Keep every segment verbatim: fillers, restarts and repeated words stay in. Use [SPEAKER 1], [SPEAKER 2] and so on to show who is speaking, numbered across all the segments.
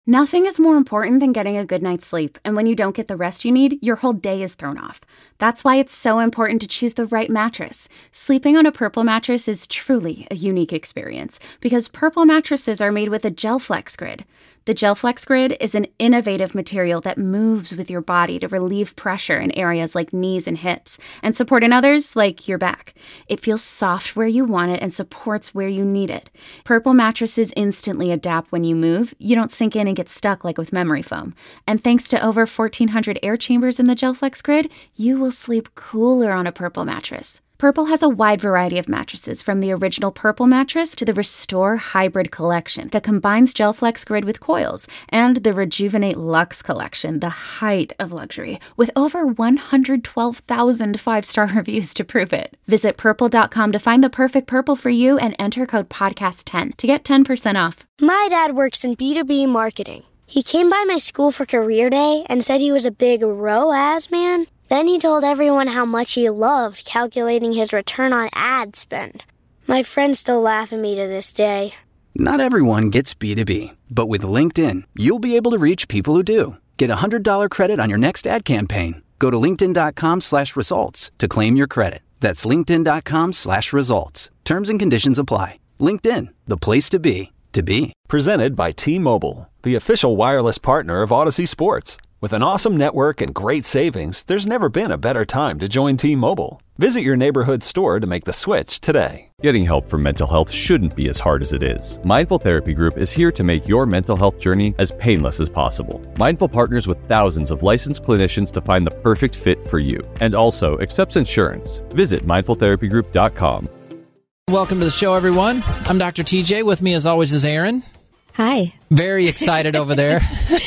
[SPEAKER 1] Nothing is more important than getting a good night's sleep, and when you don't get the rest you need, your whole day is thrown off. That's why it's so important to choose the right mattress. Sleeping on a Purple mattress is truly a unique experience because Purple mattresses are made with a GelFlex Grid. The GelFlex Grid is an innovative material that moves with your body to relieve pressure in areas like knees and hips and support in others like your back. It feels soft where you want it and supports where you need it. Purple mattresses instantly adapt when you move. You don't sink in and get stuck like with memory foam. And thanks to over fourteen hundred air chambers in the GelFlex Grid, you will sleep cooler on a Purple mattress. Purple has a wide variety of mattresses, from the original Purple mattress to the Restore Hybrid collection that combines GelFlex Grid with coils, and the Rejuvenate Luxe collection, the height of luxury, with over one hundred twelve thousand five-star reviews to prove it. Visit purple dot com to find the perfect Purple for you and enter code podcast ten to get ten percent off.
[SPEAKER 2] My dad works in B two B marketing. He came by my school for career day and said he was a big R O A S man. Then he told everyone how much he loved calculating his return on ad spend. My friends still laugh at me to this day.
[SPEAKER 3] Not everyone gets B two B, but with LinkedIn, you'll be able to reach people who do. Get a one hundred dollars credit on your next ad campaign. Go to linkedin dot com slash results to claim your credit. That's linkedin dot com slash results. Terms and conditions apply. LinkedIn, the place to be, to be.
[SPEAKER 4] Presented by T-Mobile, the official wireless partner of Odyssey Sports. With an awesome network and great savings, there's never been a better time to join T-Mobile. Visit your neighborhood store to make the switch today.
[SPEAKER 5] Getting help for mental health shouldn't be as hard as it is. Mindful Therapy Group is here to make your mental health journey as painless as possible. Mindful partners with thousands of licensed clinicians to find the perfect fit for you, and also accepts insurance. Visit mindful therapy group dot com.
[SPEAKER 6] Welcome to the show, everyone. I'm Doctor T J. With me, as always, is Aaron.
[SPEAKER 7] Hi.
[SPEAKER 6] Very excited over there.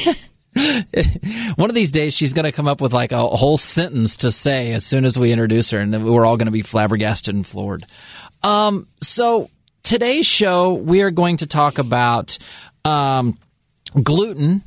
[SPEAKER 6] One of these days, she's going to come up with like a whole sentence to say as soon as we introduce her, and then we're all going to be flabbergasted and floored. Um, so today's show, we are going to talk about um, gluten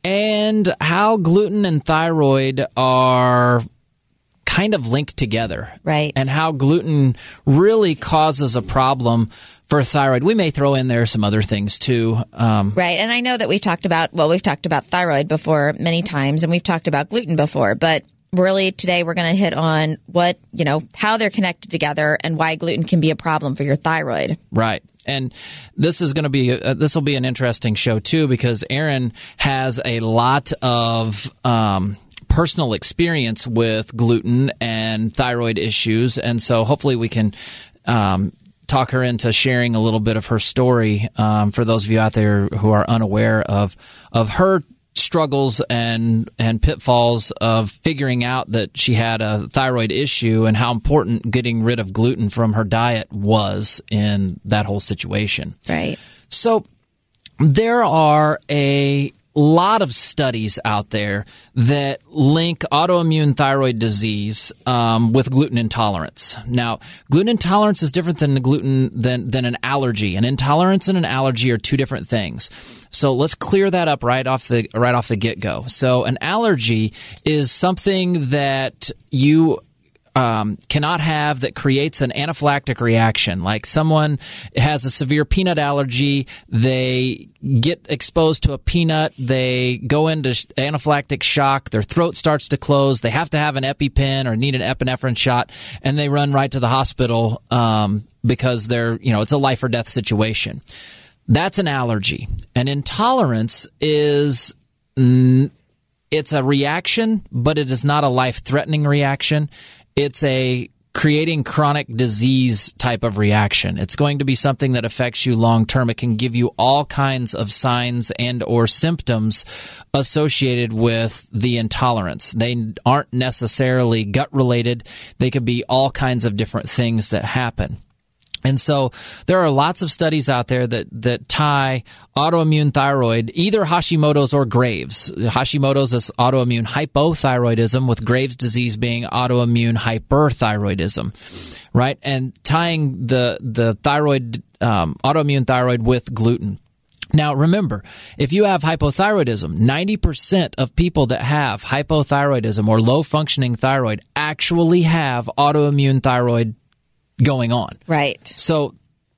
[SPEAKER 6] and how gluten and thyroid are kind of linked together.
[SPEAKER 7] Right.
[SPEAKER 6] And how gluten really causes a problem for thyroid. We may throw in there some other things too. Um,
[SPEAKER 7] right. And I know that we've talked about, well, we've talked about thyroid before many times, and we've talked about gluten before, but really today we're going to hit on what, you know, how they're connected together and why gluten can be a problem for your thyroid.
[SPEAKER 6] Right. And this is going to be, uh, this will be an interesting show too, because Aaron has a lot of, um, personal experience with gluten and thyroid issues. And so hopefully we can, um, talk her into sharing a little bit of her story um, for those of you out there who are unaware of of her struggles and and pitfalls of figuring out that she had a thyroid issue and how important getting rid of gluten from her diet was in that whole situation.
[SPEAKER 7] Right.
[SPEAKER 6] So there are a lot of studies out there that link autoimmune thyroid disease um, with gluten intolerance. Now, gluten intolerance is different than gluten than than an allergy. An intolerance and an allergy are two different things. So let's clear that up right off the right off the get-go. So an allergy is something that you Um, cannot have that creates an anaphylactic reaction. Like someone has a severe peanut allergy, they get exposed to a peanut, they go into anaphylactic shock, their throat starts to close, they have to have an EpiPen or need an epinephrine shot, and they run right to the hospital um, because they're, you know, it's a life or death situation. That's an allergy. An intolerance is mm, it's a reaction, but it is not a life-threatening reaction. It's a creating chronic disease type of reaction. It's going to be something that affects you long term. It can give you all kinds of signs and or symptoms associated with the intolerance. They aren't necessarily gut related. They could be all kinds of different things that happen. And so there are lots of studies out there that, that tie autoimmune thyroid, either Hashimoto's or Graves'. Hashimoto's is autoimmune hypothyroidism, with Graves' disease being autoimmune hyperthyroidism, right? And tying the the thyroid, um, autoimmune thyroid with gluten. Now, remember, if you have hypothyroidism, ninety percent of people that have hypothyroidism or low-functioning thyroid actually have autoimmune thyroid going on.
[SPEAKER 7] Right.
[SPEAKER 6] So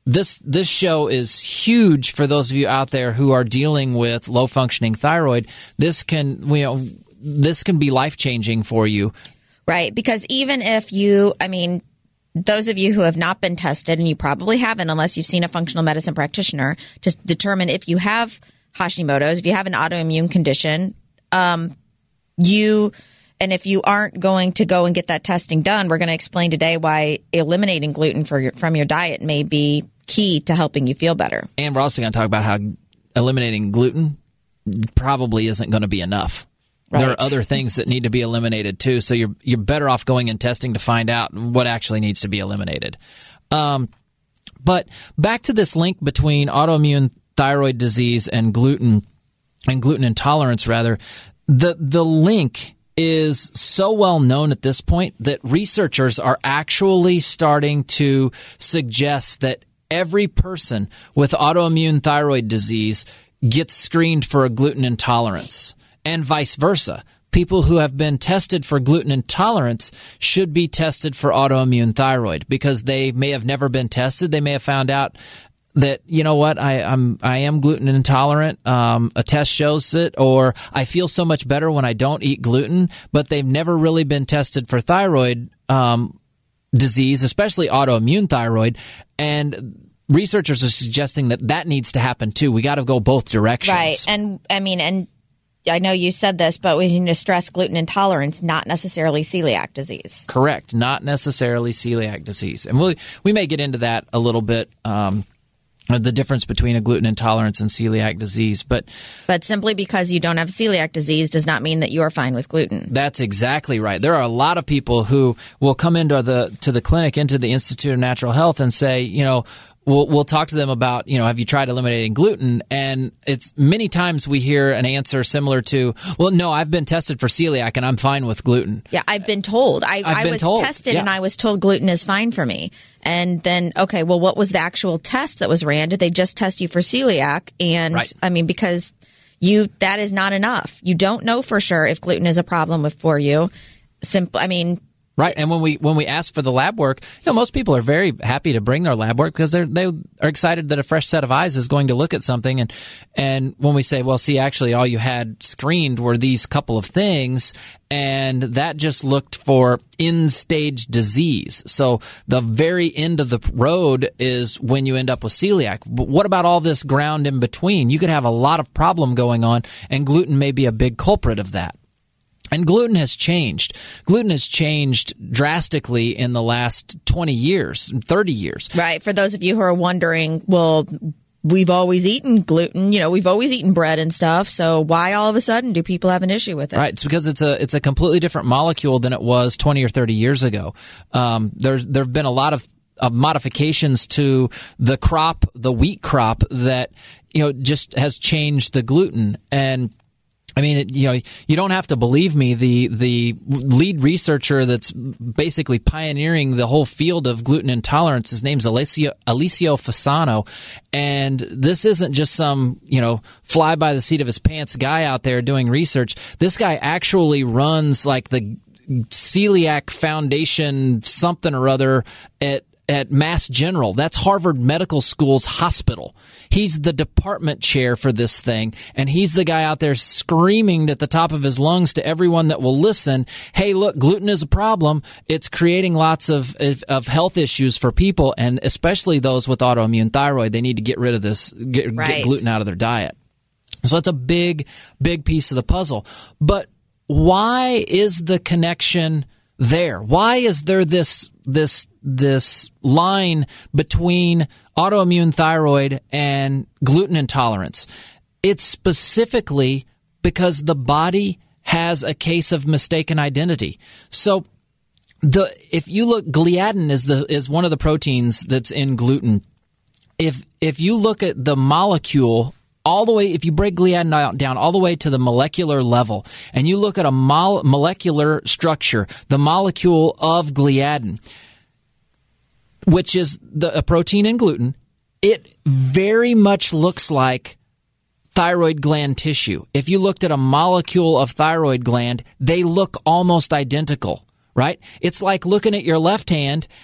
[SPEAKER 6] this this show is huge for those of you out there who are dealing with low functioning thyroid. This can you know this can be life changing for you,
[SPEAKER 7] right? Because even if you, I mean, those of you who have not been tested, and you probably haven't unless you've seen a functional medicine practitioner to determine if you have Hashimoto's, if you have an autoimmune condition, um, you. And if you aren't going to go and get that testing done, we're going to explain today why eliminating gluten for your, from your diet may be key to helping you feel better.
[SPEAKER 6] And we're also going to talk about how eliminating gluten probably isn't going to be enough. Right. There are other things that need to be eliminated too, so you're you're better off going and testing to find out what actually needs to be eliminated. Um, but back to this link between autoimmune thyroid disease and gluten and gluten intolerance, rather, the the link is so well known at this point that researchers are actually starting to suggest that every person with autoimmune thyroid disease gets screened for a gluten intolerance, and vice versa. People who have been tested for gluten intolerance should be tested for autoimmune thyroid because they may have never been tested. They may have found out that, you know what, I, I'm I am gluten intolerant. Um, a test shows it, or I feel so much better when I don't eat gluten. But they've never really been tested for thyroid um, disease, especially autoimmune thyroid. And researchers are suggesting that that needs to happen too. We got to go both directions,
[SPEAKER 7] right? And I mean, and I know you said this, but we need to stress gluten intolerance, not necessarily celiac disease.
[SPEAKER 6] Correct, not necessarily celiac disease, and we we may get into that a little bit. Um, the difference between a gluten intolerance and celiac disease. But
[SPEAKER 7] but simply because you don't have celiac disease does not mean that you are fine with gluten.
[SPEAKER 6] That's exactly right. There are a lot of people who will come into the to the clinic, into the Institute of Natural Health, and say, you know, We'll, we'll talk to them about, you know, have you tried eliminating gluten? And it's many times we hear an answer similar to, well, no, I've been tested for celiac and I'm fine with gluten.
[SPEAKER 7] Yeah, I've been told. I,
[SPEAKER 6] I've
[SPEAKER 7] I
[SPEAKER 6] been
[SPEAKER 7] was
[SPEAKER 6] told.
[SPEAKER 7] tested
[SPEAKER 6] Yeah.
[SPEAKER 7] and I was told gluten is fine for me. And then, okay, well, what was the actual test that was ran? Did they just test you for celiac? And
[SPEAKER 6] Right.
[SPEAKER 7] I mean, because you, that is not enough. You don't know for sure if gluten is a problem with, for you. Simple. I mean,
[SPEAKER 6] Right, and when we when we ask for the lab work, you know, most people are very happy to bring their lab work because they're they are excited that a fresh set of eyes is going to look at something. And and when we say, well, see, actually, all you had screened were these couple of things, and that just looked for end-stage disease. So the very end of the road is when you end up with celiac. But what about all this ground in between? You could have a lot of problem going on, and gluten may be a big culprit of that. And gluten has changed. Gluten has changed drastically in the last twenty years, thirty years.
[SPEAKER 7] Right. For those of you who are wondering, well, we've always eaten gluten. You know, we've always eaten bread and stuff. So why all of a sudden do people have an issue with it?
[SPEAKER 6] Right. It's because it's a it's a completely different molecule than it was twenty or thirty years ago. Um, there's there have been a lot of of modifications to the crop, the wheat crop, that, you know, just has changed the gluten. And I mean, it, you know, you don't have to believe me. The the lead researcher that's basically pioneering the whole field of gluten intolerance, his name's Alessio, Alessio Fasano, and this isn't just some, you know, fly by the seat of his pants guy out there doing research. This guy actually runs like the Celiac Foundation something or other at at Mass General. That's Harvard Medical School's hospital. He's the department chair for this thing, and he's the guy out there screaming at the top of his lungs to everyone that will listen, hey, look, gluten is a problem. It's creating lots of of health issues for people, and especially those with autoimmune thyroid. They need to get rid of this, get,
[SPEAKER 7] Right.
[SPEAKER 6] get gluten out of their diet. So it's a big, big piece of the puzzle. But why is the connection there? Why is there this this this line between autoimmune thyroid and gluten intolerance? It's specifically because the body has a case of mistaken identity. So the if you look, gliadin is the is one of the proteins that's in gluten. If if you look at the molecule all the way, if you break gliadin down all the way to the molecular level, and you look at a mol- molecular structure, the molecule of gliadin, which is the, a protein in gluten, it very much looks like thyroid gland tissue. If you looked at a molecule of thyroid gland, they look almost identical, right? It's like looking at your left hand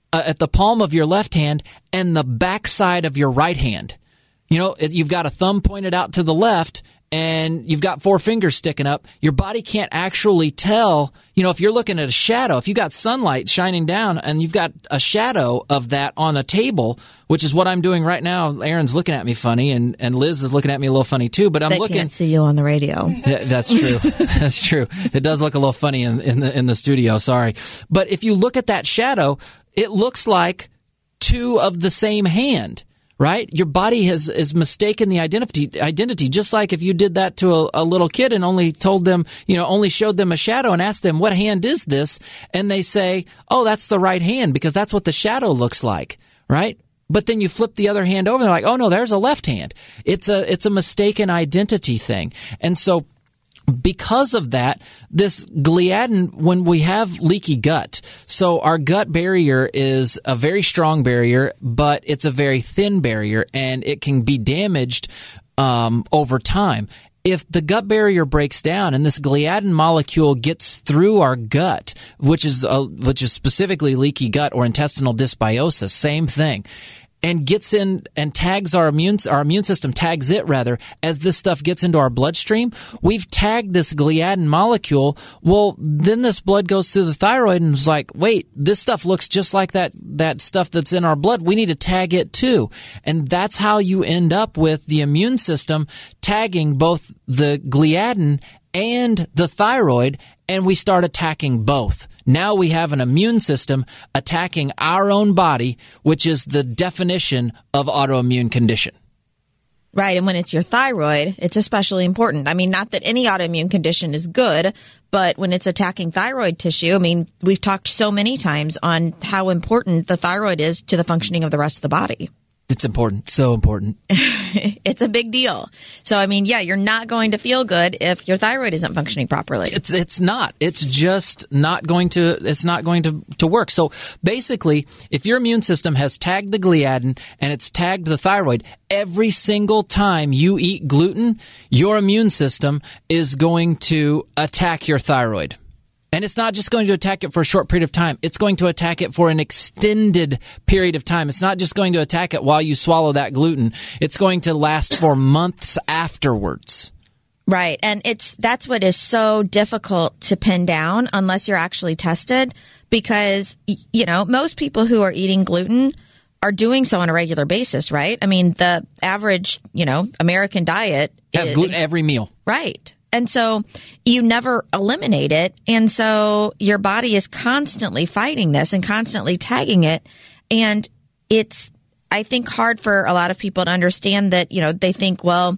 [SPEAKER 6] uh, at the palm of your left hand and the backside of your right hand. You know, you've got a thumb pointed out to the left and you've got four fingers sticking up. Your body can't actually tell, you know, if you're looking at a shadow, if you got sunlight shining down and you've got a shadow of that on a table, which is what I'm doing right now. Aaron's looking at me funny and, and Liz is looking at me a little funny too, but I'm
[SPEAKER 7] they
[SPEAKER 6] looking.
[SPEAKER 7] They can't see you on the radio.
[SPEAKER 6] Yeah, that's true. That's true. It does look a little funny in, in the, in the studio. Sorry. But if you look at that shadow, it looks like two of the same hand. Right? Your body has is mistaken the identity, identity, just like if you did that to a, a little kid and only told them, you know, only showed them a shadow and asked them, what hand is this? And they say, oh, that's the right hand because that's what the shadow looks like, right? But then you flip the other hand over and they're like, oh, no, there's a left hand. It's a, it's a mistaken identity thing. And so because of that, this gliadin, when we have leaky gut, so our gut barrier is a very strong barrier, but it's a very thin barrier, and it can be damaged um, over time. If the gut barrier breaks down and this gliadin molecule gets through our gut, which is uh, which is specifically leaky gut or intestinal dysbiosis, same thing, and gets in and tags our immune, our immune system tags it rather, as this stuff gets into our bloodstream, we've tagged this gliadin molecule. Well, then this blood goes through the thyroid and is like, wait, this stuff looks just like that, that stuff that's in our blood. We need to tag it too. And that's how you end up with the immune system tagging both the gliadin and the thyroid, and we start attacking both. Now we have an immune system attacking our own body, which is the definition of autoimmune condition.
[SPEAKER 7] Right, and when it's your thyroid, it's especially important. I mean, not that any autoimmune condition is good, but when it's attacking thyroid tissue, I mean, we've talked so many times on how important the thyroid is to the functioning of the rest of the body.
[SPEAKER 6] It's important. So important.
[SPEAKER 7] It's a big deal. So, I mean, yeah, you're not going to feel good if your thyroid isn't functioning properly.
[SPEAKER 6] It's it's not. It's just not going to it's not going to, to work. So basically, if your immune system has tagged the gliadin and it's tagged the thyroid, every single time you eat gluten, your immune system is going to attack your thyroid. And it's not just going to attack it for a short period of time. It's going to attack it for an extended period of time. It's not just going to attack it while you swallow that gluten. It's going to last for months afterwards.
[SPEAKER 7] Right. And it's that's what is so difficult to pin down unless you're actually tested, because, you know, most people who are eating gluten are doing so on a regular basis, right? I mean, the average, you know, American diet
[SPEAKER 6] has
[SPEAKER 7] is,
[SPEAKER 6] gluten every meal.
[SPEAKER 7] Right. And so you never eliminate it. And so your body is constantly fighting this and constantly tagging it. And it's, I think, hard for a lot of people to understand that, you know, they think, well,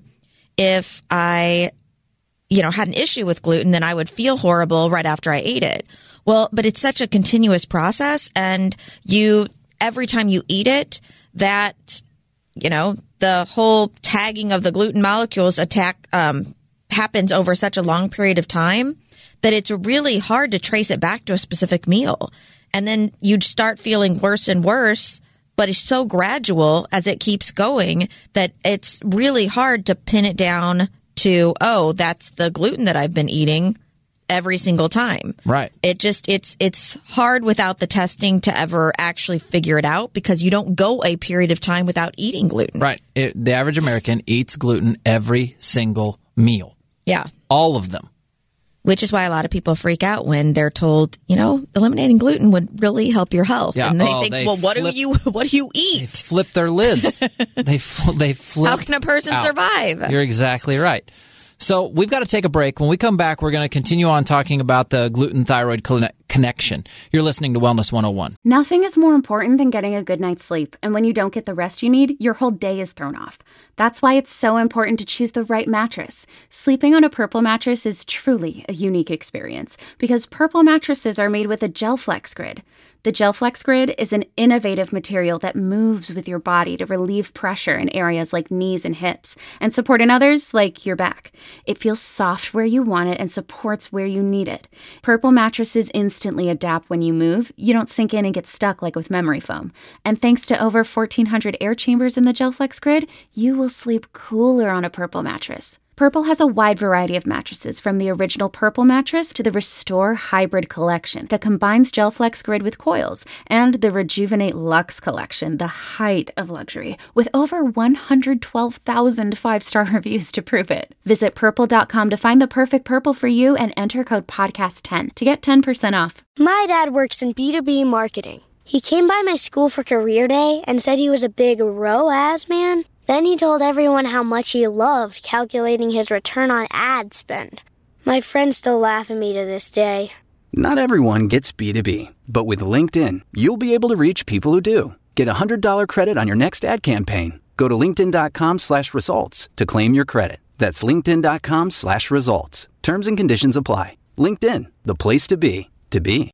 [SPEAKER 7] if I, you know, had an issue with gluten, then I would feel horrible right after I ate it. Well, but it's such a continuous process. And you, every time you eat it, that, you know, the whole tagging of the gluten molecules attack, um, happens over such a long period of time that it's really hard to trace it back to a specific meal. And then you'd start feeling worse and worse, but it's so gradual as it keeps going that it's really hard to pin it down to, oh, that's the gluten that I've been eating every single time.
[SPEAKER 6] Right.
[SPEAKER 7] It just, it's, it's hard without the testing to ever actually figure it out, because you don't go a period of time without eating gluten.
[SPEAKER 6] Right. It, the average American eats gluten every single meal.
[SPEAKER 7] Yeah.
[SPEAKER 6] All of them.
[SPEAKER 7] Which is why a lot of people freak out when they're told, you know, eliminating gluten would really help your health.
[SPEAKER 6] Yeah.
[SPEAKER 7] And they
[SPEAKER 6] oh,
[SPEAKER 7] think,
[SPEAKER 6] they
[SPEAKER 7] well, what
[SPEAKER 6] flip,
[SPEAKER 7] do you what do you eat?
[SPEAKER 6] They flip their lids. they fl- they flip.
[SPEAKER 7] How can a person
[SPEAKER 6] out.
[SPEAKER 7] survive?
[SPEAKER 6] You're exactly right. So we've got to take a break. When we come back, we're going to continue on talking about the gluten-thyroid connection. You're listening to Wellness one oh one.
[SPEAKER 1] Nothing is more important than getting a good night's sleep. And when you don't get the rest you need, your whole day is thrown off. That's why it's so important to choose the right mattress. Sleeping on a Purple mattress is truly a unique experience because Purple mattresses are made with a GelFlex grid. The GelFlex grid is an innovative material that moves with your body to relieve pressure in areas like knees and hips and support in others like your back. It feels soft where you want it and supports where you need it. Purple mattresses instantly adapt when you move. You don't sink in and get stuck like with memory foam. And thanks to over fourteen hundred air chambers in the GelFlex grid, you will sleep cooler on a Purple mattress. Purple has a wide variety of mattresses, from the original Purple mattress to the Restore Hybrid collection that combines GelFlex Grid with coils, and the Rejuvenate Luxe collection, the height of luxury, with over one hundred twelve thousand five-star reviews to prove it. Visit purple dot com to find the perfect Purple for you and enter code podcast ten to get ten percent off.
[SPEAKER 2] My dad works in B two B marketing. He came by my school for career day and said he was a big R O A S man. Then he told everyone how much he loved calculating his return on ad spend. My friends still laugh at me to this day.
[SPEAKER 3] Not everyone gets B two B, but with LinkedIn, you'll be able to reach people who do. Get a one hundred dollars credit on your next ad campaign. Go to linkedin dot com slash results to claim your credit. That's linkedin dot com slash results. Terms and conditions apply. LinkedIn, the place to be, to be.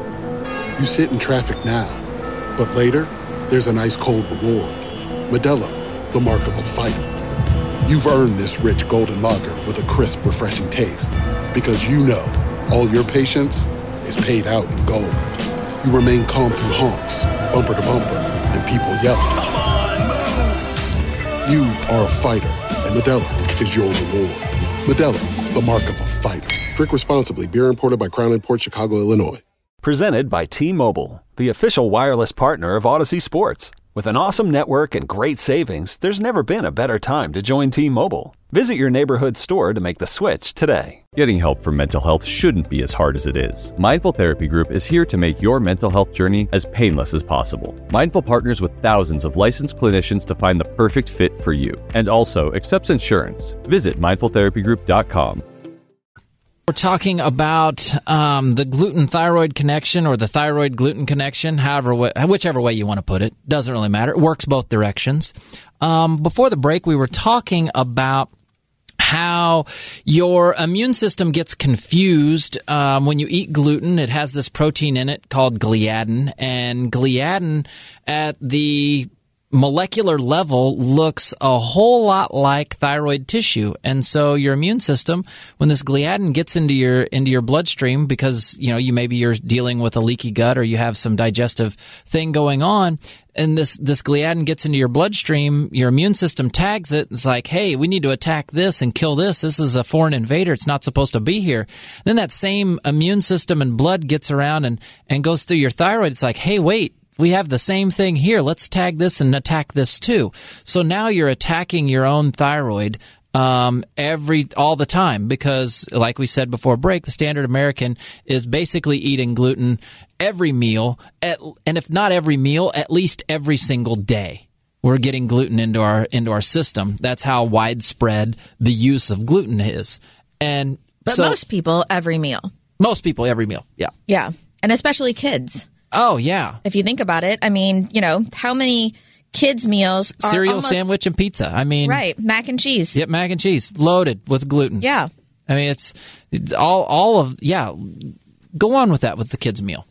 [SPEAKER 8] You sit in traffic now, but later, there's an ice-cold reward. Modelo, the mark of a fighter. You've earned this rich golden lager with a crisp, refreshing taste. Because you know, all your patience is paid out in gold. You remain calm through honks, bumper to bumper, and people yelling. Come on, move! You are a fighter, and Modelo is your reward. Modelo, the mark of a fighter. Drink responsibly. Beer imported by Crown Imports, Chicago, Illinois.
[SPEAKER 4] Presented by T-Mobile, the official wireless partner of Odyssey Sports. With an awesome network and great savings, there's never been a better time to join T-Mobile. Visit your neighborhood store to make the switch today.
[SPEAKER 5] Getting help for mental health shouldn't be as hard as it is. Mindful Therapy Group is here to make your mental health journey as painless as possible. Mindful partners with thousands of licensed clinicians to find the perfect fit for you, and also accepts insurance. Visit mindful therapy group dot com.
[SPEAKER 6] We're talking about um, the gluten-thyroid connection, or the thyroid-gluten connection, however, whichever way you want to put it. Doesn't really matter. It works both directions. Um, before the break, we were talking about how your immune system gets confused um, when you eat gluten. It has this protein in it called gliadin, and gliadin at the molecular level looks a whole lot like thyroid tissue. And so your immune system, when this gliadin gets into your into your bloodstream, because you know you maybe you're dealing with a leaky gut or you have some digestive thing going on, and this this gliadin gets into your bloodstream, your immune system tags it. It's like, hey, we need to attack this and kill this. This is a foreign invader. It's not supposed to be here. Then that same immune system and blood gets around and, and goes through your thyroid. It's like, hey, wait. We have the same thing here. Let's tag this and attack this too. So now you're attacking your own thyroid um, every all the time because, like we said before break, the standard American is basically eating gluten every meal, at, and if not every meal, at least every single day. We're getting gluten into our into our system. That's how widespread the use of gluten is. And
[SPEAKER 7] but
[SPEAKER 6] so,
[SPEAKER 7] most people every meal.
[SPEAKER 6] Most people every meal. Yeah.
[SPEAKER 7] Yeah, and especially kids.
[SPEAKER 6] Oh, yeah.
[SPEAKER 7] If you think about it, I mean, you know, how many kids' meals are
[SPEAKER 6] cereal,
[SPEAKER 7] almost,
[SPEAKER 6] sandwich, and pizza. I mean,
[SPEAKER 7] right, mac and cheese.
[SPEAKER 6] Yep, mac and cheese loaded with gluten.
[SPEAKER 7] Yeah.
[SPEAKER 6] I mean, it's, it's all all of yeah. Go on with that with the kids' meal.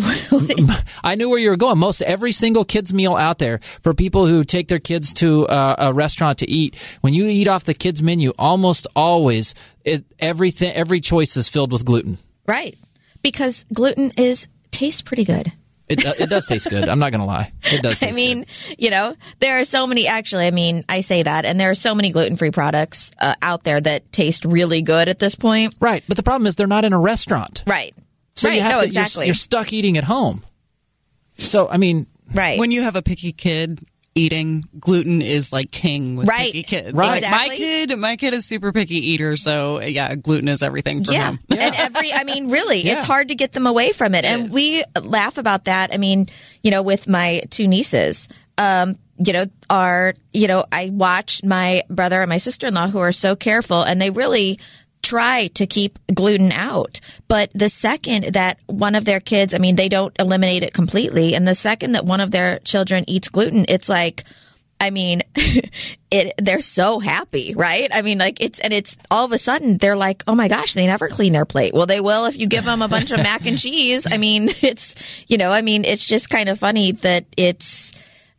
[SPEAKER 6] I knew where you were going. Most every single kids' meal out there for people who take their kids to uh, a restaurant to eat. When you eat off the kids' menu, almost always it, everything every choice is filled with gluten.
[SPEAKER 7] Right, because gluten is. Tastes pretty good.
[SPEAKER 6] It uh, it does taste good. I'm not going to lie. It does taste
[SPEAKER 7] I mean,
[SPEAKER 6] good.
[SPEAKER 7] you know, there are so many, actually, I mean, I say that, and there are so many gluten-free products uh, out there that taste really good at this point.
[SPEAKER 6] Right. But the problem is they're not in a restaurant.
[SPEAKER 7] Right.
[SPEAKER 6] So
[SPEAKER 7] right.
[SPEAKER 6] you have
[SPEAKER 7] no,
[SPEAKER 6] to,
[SPEAKER 7] exactly.
[SPEAKER 6] you're, you're stuck eating at home. So, I mean.
[SPEAKER 7] Right.
[SPEAKER 9] When you have a picky kid, eating gluten is like king with
[SPEAKER 7] right.
[SPEAKER 9] picky kids.
[SPEAKER 6] Right.
[SPEAKER 7] Exactly.
[SPEAKER 9] My kid, my kid is super picky eater, so yeah, gluten is everything for
[SPEAKER 7] yeah.
[SPEAKER 9] him.
[SPEAKER 7] Yeah. And every, I mean, really,
[SPEAKER 6] yeah.
[SPEAKER 7] it's hard to get them away from it.
[SPEAKER 9] it
[SPEAKER 7] and
[SPEAKER 9] is.
[SPEAKER 7] we laugh about that. I mean, you know, with my two nieces, um, you know, are, you know, I watch my brother and my sister-in-law who are so careful, and they really try to keep gluten out. But the second that one of their kids, I mean, they don't eliminate it completely. And the second that one of their children eats gluten, it's like, I mean, it, they're so happy, right? I mean, like it's, and it's all of a sudden they're like, oh my gosh, they never clean their plate. Well, they will if you give them a bunch of mac and cheese. I mean, it's, you know, I mean, it's just kind of funny that it's,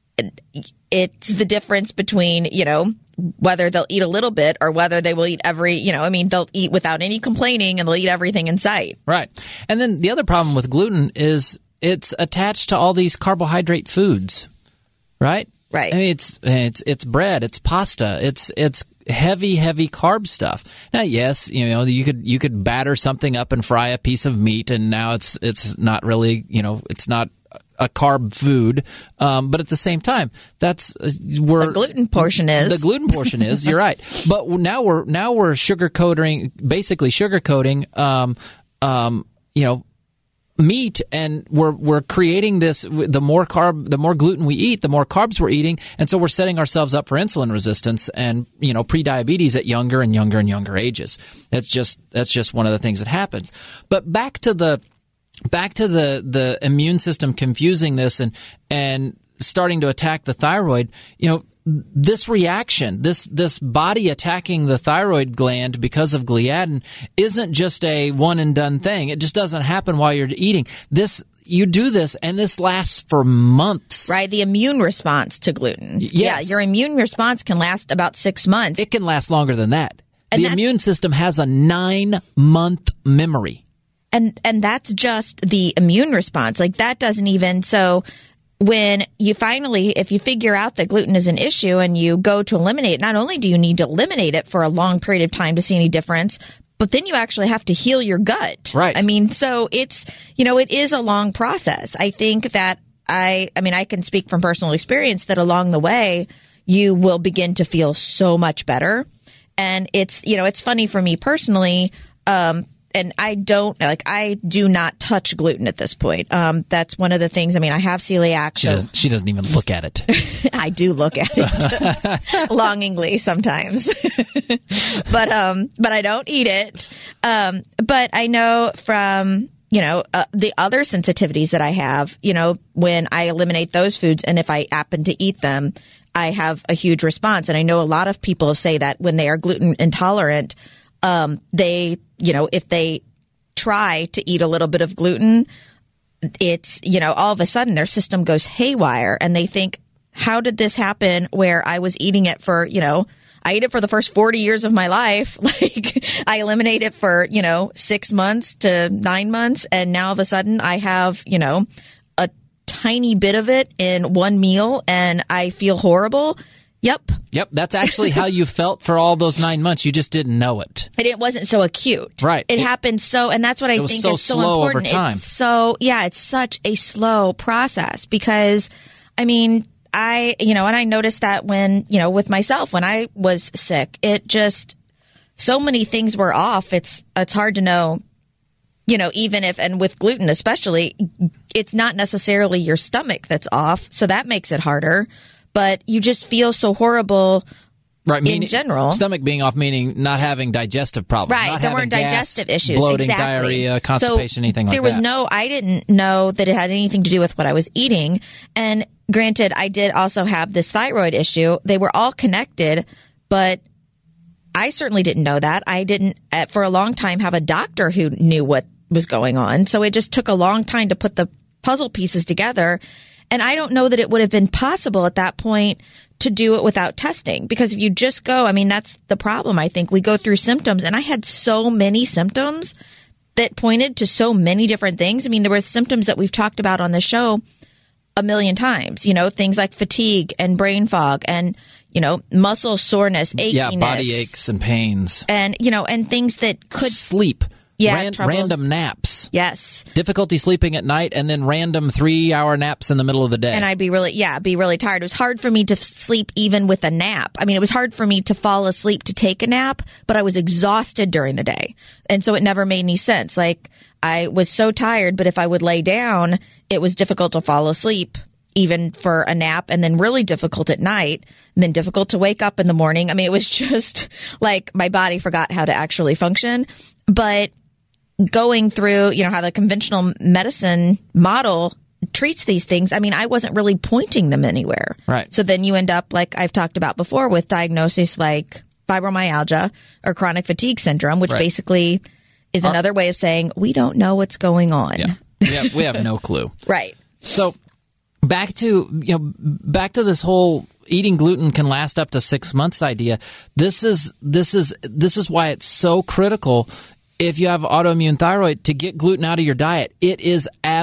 [SPEAKER 7] it's the difference between, you know, whether they'll eat a little bit or whether they will eat every, you know, I mean, they'll eat without any complaining and they'll eat everything in sight.
[SPEAKER 6] Right. And then the other problem with gluten is it's attached to all these carbohydrate foods, right?
[SPEAKER 7] Right.
[SPEAKER 6] I mean, it's it's it's bread, it's pasta, it's it's heavy, heavy carb stuff. Now, yes, you know, you could you could batter something up and fry a piece of meat, and now it's it's not really, you know, it's not a carb food, um, but at the same time, that's we're
[SPEAKER 7] the gluten portion is
[SPEAKER 6] the gluten portion is. You're right, but now we're now we're sugarcoating, basically sugarcoating, um, um, you know, meat, and we're we're creating this. The more carb, the more gluten we eat, the more carbs we're eating, and so we're setting ourselves up for insulin resistance and, you know, pre-diabetes at younger and younger and younger ages. That's just that's just one of the things that happens. But back to the Back to the, the immune system confusing this and and starting to attack the thyroid. You know, this reaction, this this body attacking the thyroid gland because of gliadin isn't just a one and done thing. It just doesn't happen while you're eating. This you do this, and this lasts for months.
[SPEAKER 7] Right, the immune response to gluten.
[SPEAKER 6] Yes.
[SPEAKER 7] Yeah, your immune response can last about six months.
[SPEAKER 6] It can last longer than that.
[SPEAKER 7] And
[SPEAKER 6] the immune system has a nine-month memory.
[SPEAKER 7] And and that's just the immune response. Like, that doesn't even, so when you finally, if you figure out that gluten is an issue and you go to eliminate it, not only do you need to eliminate it for a long period of time to see any difference, but then you actually have to heal your gut.
[SPEAKER 6] Right.
[SPEAKER 7] I mean, so it's, you know, it is a long process. I think that I, I mean, I can speak from personal experience that along the way, you will begin to feel so much better. And it's, you know, it's funny for me personally, um, and I don't, like, I do not touch gluten at this point. Um, that's one of the things. I mean, I have celiac.
[SPEAKER 6] She,
[SPEAKER 7] so
[SPEAKER 6] doesn't, she doesn't even look at it.
[SPEAKER 7] I do look at it longingly sometimes, but, um, but I don't eat it. Um, but I know from, you know, uh, the other sensitivities that I have, you know, when I eliminate those foods and if I happen to eat them, I have a huge response. And I know a lot of people say that when they are gluten intolerant, um, they, you know, if they try to eat a little bit of gluten, it's, you know, all of a sudden their system goes haywire and they think, how did this happen where I was eating it for, you know, I ate it for the first forty years of my life. Like, I eliminate it for, you know, six months to nine months. And now all of a sudden I have, you know, a tiny bit of it in one meal and I feel horrible. Yep.
[SPEAKER 6] Yep. That's actually how you felt for all those nine months. You just didn't know it.
[SPEAKER 7] And it wasn't so acute.
[SPEAKER 6] Right.
[SPEAKER 7] It,
[SPEAKER 6] it
[SPEAKER 7] happened so, and that's what I think
[SPEAKER 6] so
[SPEAKER 7] is so
[SPEAKER 6] slow
[SPEAKER 7] important.
[SPEAKER 6] Over time.
[SPEAKER 7] It's so, yeah, it's such a slow process because, I mean, I, you know, and I noticed that when, you know, with myself, when I was sick, it just, so many things were off. It's, it's hard to know, you know, even if, and with gluten especially, it's not necessarily your stomach that's off. So that makes it harder. But you just feel so horrible, right? Meaning, in general,
[SPEAKER 6] stomach being off, meaning not having digestive problems,
[SPEAKER 7] right?
[SPEAKER 6] Not
[SPEAKER 7] there weren't
[SPEAKER 6] gas,
[SPEAKER 7] digestive issues,
[SPEAKER 6] bloating,
[SPEAKER 7] exactly.
[SPEAKER 6] diarrhea, constipation,
[SPEAKER 7] so
[SPEAKER 6] anything like that.
[SPEAKER 7] There was no, I didn't know that it had anything to do with what I was eating. And granted, I did also have this thyroid issue. They were all connected, but I certainly didn't know that. I didn't, for a long time, have a doctor who knew what was going on. So it just took a long time to put the puzzle pieces together. And I don't know that it would have been possible at that point to do it without testing. Because if you just go, I mean, that's the problem. I think we go through symptoms and I had so many symptoms that pointed to so many different things. I mean, there were symptoms that we've talked about on the show a million times, you know, things like fatigue and brain fog and, you know, muscle soreness, achiness.
[SPEAKER 6] Yeah, body aches and pains.
[SPEAKER 7] And, you know, and things that could
[SPEAKER 6] sleep.
[SPEAKER 7] Yeah,
[SPEAKER 6] Ran- random naps.
[SPEAKER 7] Yes.
[SPEAKER 6] Difficulty sleeping at night and then random three-hour naps in the middle of the day.
[SPEAKER 7] And I'd be really, yeah, be really tired. It was hard for me to sleep even with a nap. I mean, it was hard for me to fall asleep to take a nap, but I was exhausted during the day. And so it never made any sense. Like, I was so tired, but if I would lay down, it was difficult to fall asleep even for a nap, and then really difficult at night, and then difficult to wake up in the morning. I mean, it was just like my body forgot how to actually function. But going through, you know, how the conventional medicine model treats these things, I mean, I wasn't really pointing them anywhere.
[SPEAKER 6] Right.
[SPEAKER 7] So then you end up, like I've talked about before, with diagnoses like fibromyalgia or chronic fatigue syndrome, which right. basically is Our, another way of saying we don't know what's going on.
[SPEAKER 6] Yeah. We have, we have no clue.
[SPEAKER 7] Right.
[SPEAKER 6] So back to, you know, back to this whole eating gluten can last up to six months idea. This is, this is, this is why it's so critical if you have autoimmune thyroid, to get gluten out of your diet. It is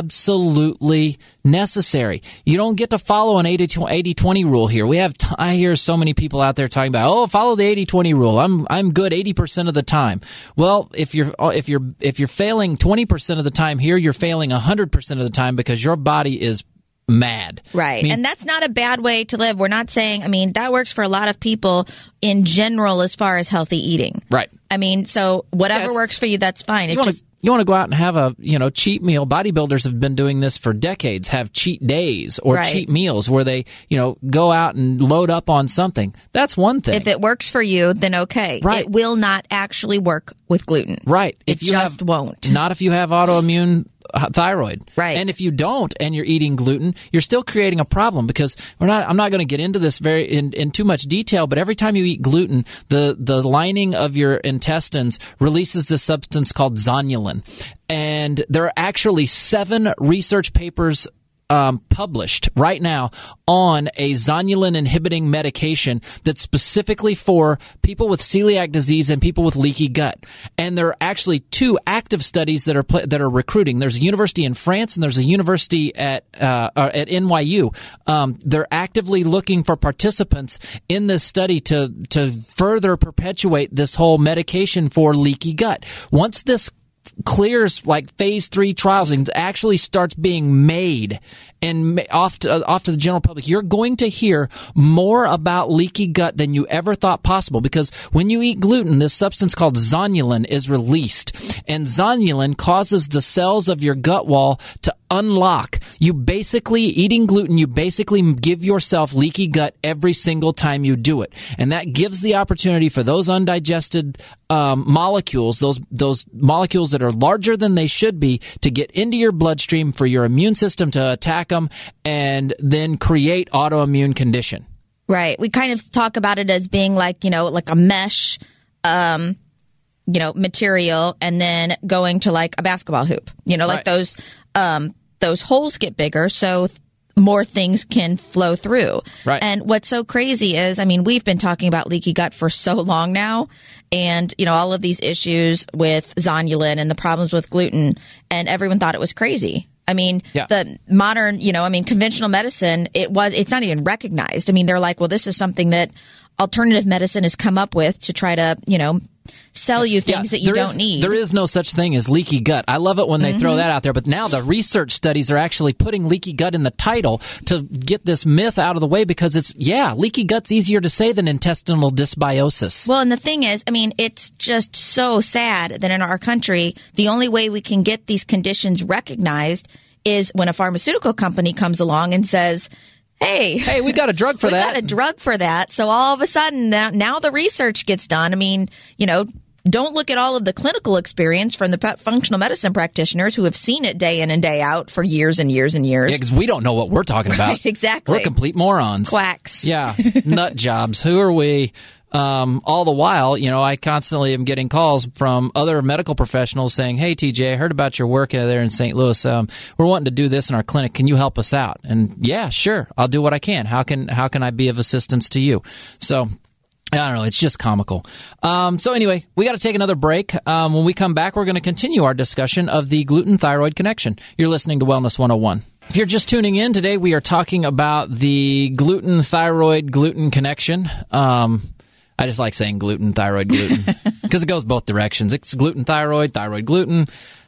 [SPEAKER 6] absolutely necessary. You don't get to follow an eighty twenty rule here. We have t- I hear so many people out there talking about, oh, follow the eighty twenty rule. I'm I'm good eighty percent of the time. Well, if you're if you're if you're failing twenty percent of the time here, you're failing one hundred percent of the time because your body is mad.
[SPEAKER 7] Right.
[SPEAKER 6] I mean,
[SPEAKER 7] and that's not a bad way to live. We're not saying, I mean, that works for a lot of people in general as far as healthy eating.
[SPEAKER 6] Right.
[SPEAKER 7] I mean, so whatever
[SPEAKER 6] yeah,
[SPEAKER 7] works for you, that's fine. It's
[SPEAKER 6] you wanna,
[SPEAKER 7] just
[SPEAKER 6] you want to go out and have a, you know, cheat meal. Bodybuilders have been doing this for decades, have cheat days or
[SPEAKER 7] right.
[SPEAKER 6] cheat meals where they, you know, go out and load up on something. That's one thing.
[SPEAKER 7] If it works for you, then okay.
[SPEAKER 6] Right.
[SPEAKER 7] It will not actually work with gluten.
[SPEAKER 6] Right.
[SPEAKER 7] It
[SPEAKER 6] if you
[SPEAKER 7] just
[SPEAKER 6] have,
[SPEAKER 7] won't.
[SPEAKER 6] Not if you have autoimmune thyroid.
[SPEAKER 7] Right.
[SPEAKER 6] And if you don't and you're eating gluten, you're still creating a problem because we're not I'm not going to get into this very in, in too much detail, but every time you eat gluten, the the lining of your intestines releases this substance called zonulin. And there are actually seven research papers Um, published right now on a zonulin inhibiting medication that's specifically for people with celiac disease and people with leaky gut. And there are actually two active studies that are pl- that are recruiting. There's a university in France and there's a university at uh, at N Y U. Um, they're actively looking for participants in this study to to further perpetuate this whole medication for leaky gut. Once this clears like phase three trials and actually starts being made and off to, off to the general public, you're going to hear more about leaky gut than you ever thought possible, because when you eat gluten, this substance called zonulin is released, and zonulin causes the cells of your gut wall to unlock. You basically, eating gluten, you basically give yourself leaky gut every single time you do it. And that gives the opportunity for those undigested um, molecules, those those molecules that are larger than they should be, to get into your bloodstream for your immune system to attack them and then create autoimmune condition.
[SPEAKER 7] Right. We kind of talk about it as being like, you know, like a mesh, um, you know, material, and then going to like a basketball hoop, you know, like
[SPEAKER 6] Right.
[SPEAKER 7] those, um, those holes get bigger. So more things can flow through.
[SPEAKER 6] Right.
[SPEAKER 7] And what's so crazy is, I mean, we've been talking about leaky gut for so long now, and, you know, all of these issues with zonulin and the problems with gluten, and everyone thought it was crazy. I mean,
[SPEAKER 6] Yeah.
[SPEAKER 7] the modern, you know, I mean, conventional medicine, it was, it's not even recognized. I mean, they're like, well, this is something that alternative medicine has come up with to try to, you know, sell you things
[SPEAKER 6] Yeah,
[SPEAKER 7] that you
[SPEAKER 6] there
[SPEAKER 7] don't
[SPEAKER 6] is,
[SPEAKER 7] need.
[SPEAKER 6] There is no such thing as leaky gut. I love it when they
[SPEAKER 7] Mm-hmm.
[SPEAKER 6] throw that out there, but now the research studies are actually putting leaky gut in the title to get this myth out of the way, because it's, yeah, leaky gut's easier to say than intestinal dysbiosis.
[SPEAKER 7] Well, and the thing is, I mean, it's just so sad that in our country, the only way we can get these conditions recognized is when a pharmaceutical company comes along and says, hey,
[SPEAKER 6] Hey, we got a drug for
[SPEAKER 7] we
[SPEAKER 6] that.
[SPEAKER 7] got a drug for that. So all of a sudden, now, now the research gets done. I mean, you know, don't look at all of the clinical experience from the pe- functional medicine practitioners who have seen it day in and day out for years and years and years.
[SPEAKER 6] Yeah, because we don't know what we're talking about.
[SPEAKER 7] Right, exactly.
[SPEAKER 6] We're complete morons.
[SPEAKER 7] Quacks.
[SPEAKER 6] Yeah, nut jobs. Who are we? Um, all the while, you know, I constantly am getting calls from other medical professionals saying, hey, T J, I heard about your work there in Saint Louis. Um, we're wanting to do this in our clinic. Can you help us out? And yeah, sure. I'll do what I can. How can, how can I be of assistance to you? So I don't know. It's just comical. Um, so anyway, we got to take another break. Um, when we come back, we're going to continue our discussion of the gluten-thyroid connection. You're listening to Wellness one oh one. If you're just tuning in, today we are talking about the gluten-thyroid gluten connection. Um, I just like saying gluten, thyroid, gluten, because it goes both directions. It's gluten, thyroid, thyroid, gluten.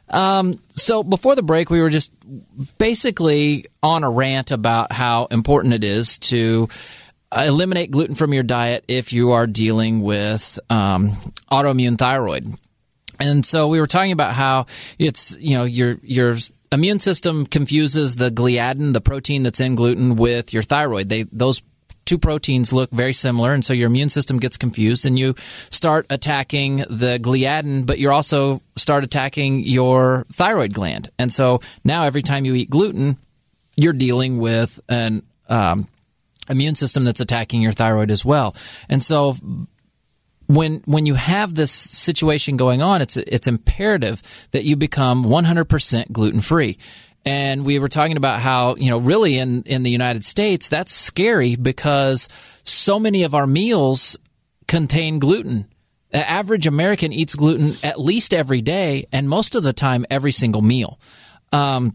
[SPEAKER 6] Um, so before the break, we were just basically on a rant about how important it is to eliminate gluten from your diet if you are dealing with um, autoimmune thyroid. And so we were talking about how it's, you know, your your immune system confuses the gliadin, the protein that's in gluten, with your thyroid. They those two proteins look very similar, and so your immune system gets confused, and you start attacking the gliadin, but you also start attacking your thyroid gland. And so now every time you eat gluten, you're dealing with an um, immune system that's attacking your thyroid as well. And so when when you have this situation going on, it's it's imperative that you become one hundred percent gluten-free. And we were talking about how, you know, really in, in the United States, that's scary because so many of our meals contain gluten. The average American eats gluten at least every day, and most of the time, every single meal. Um,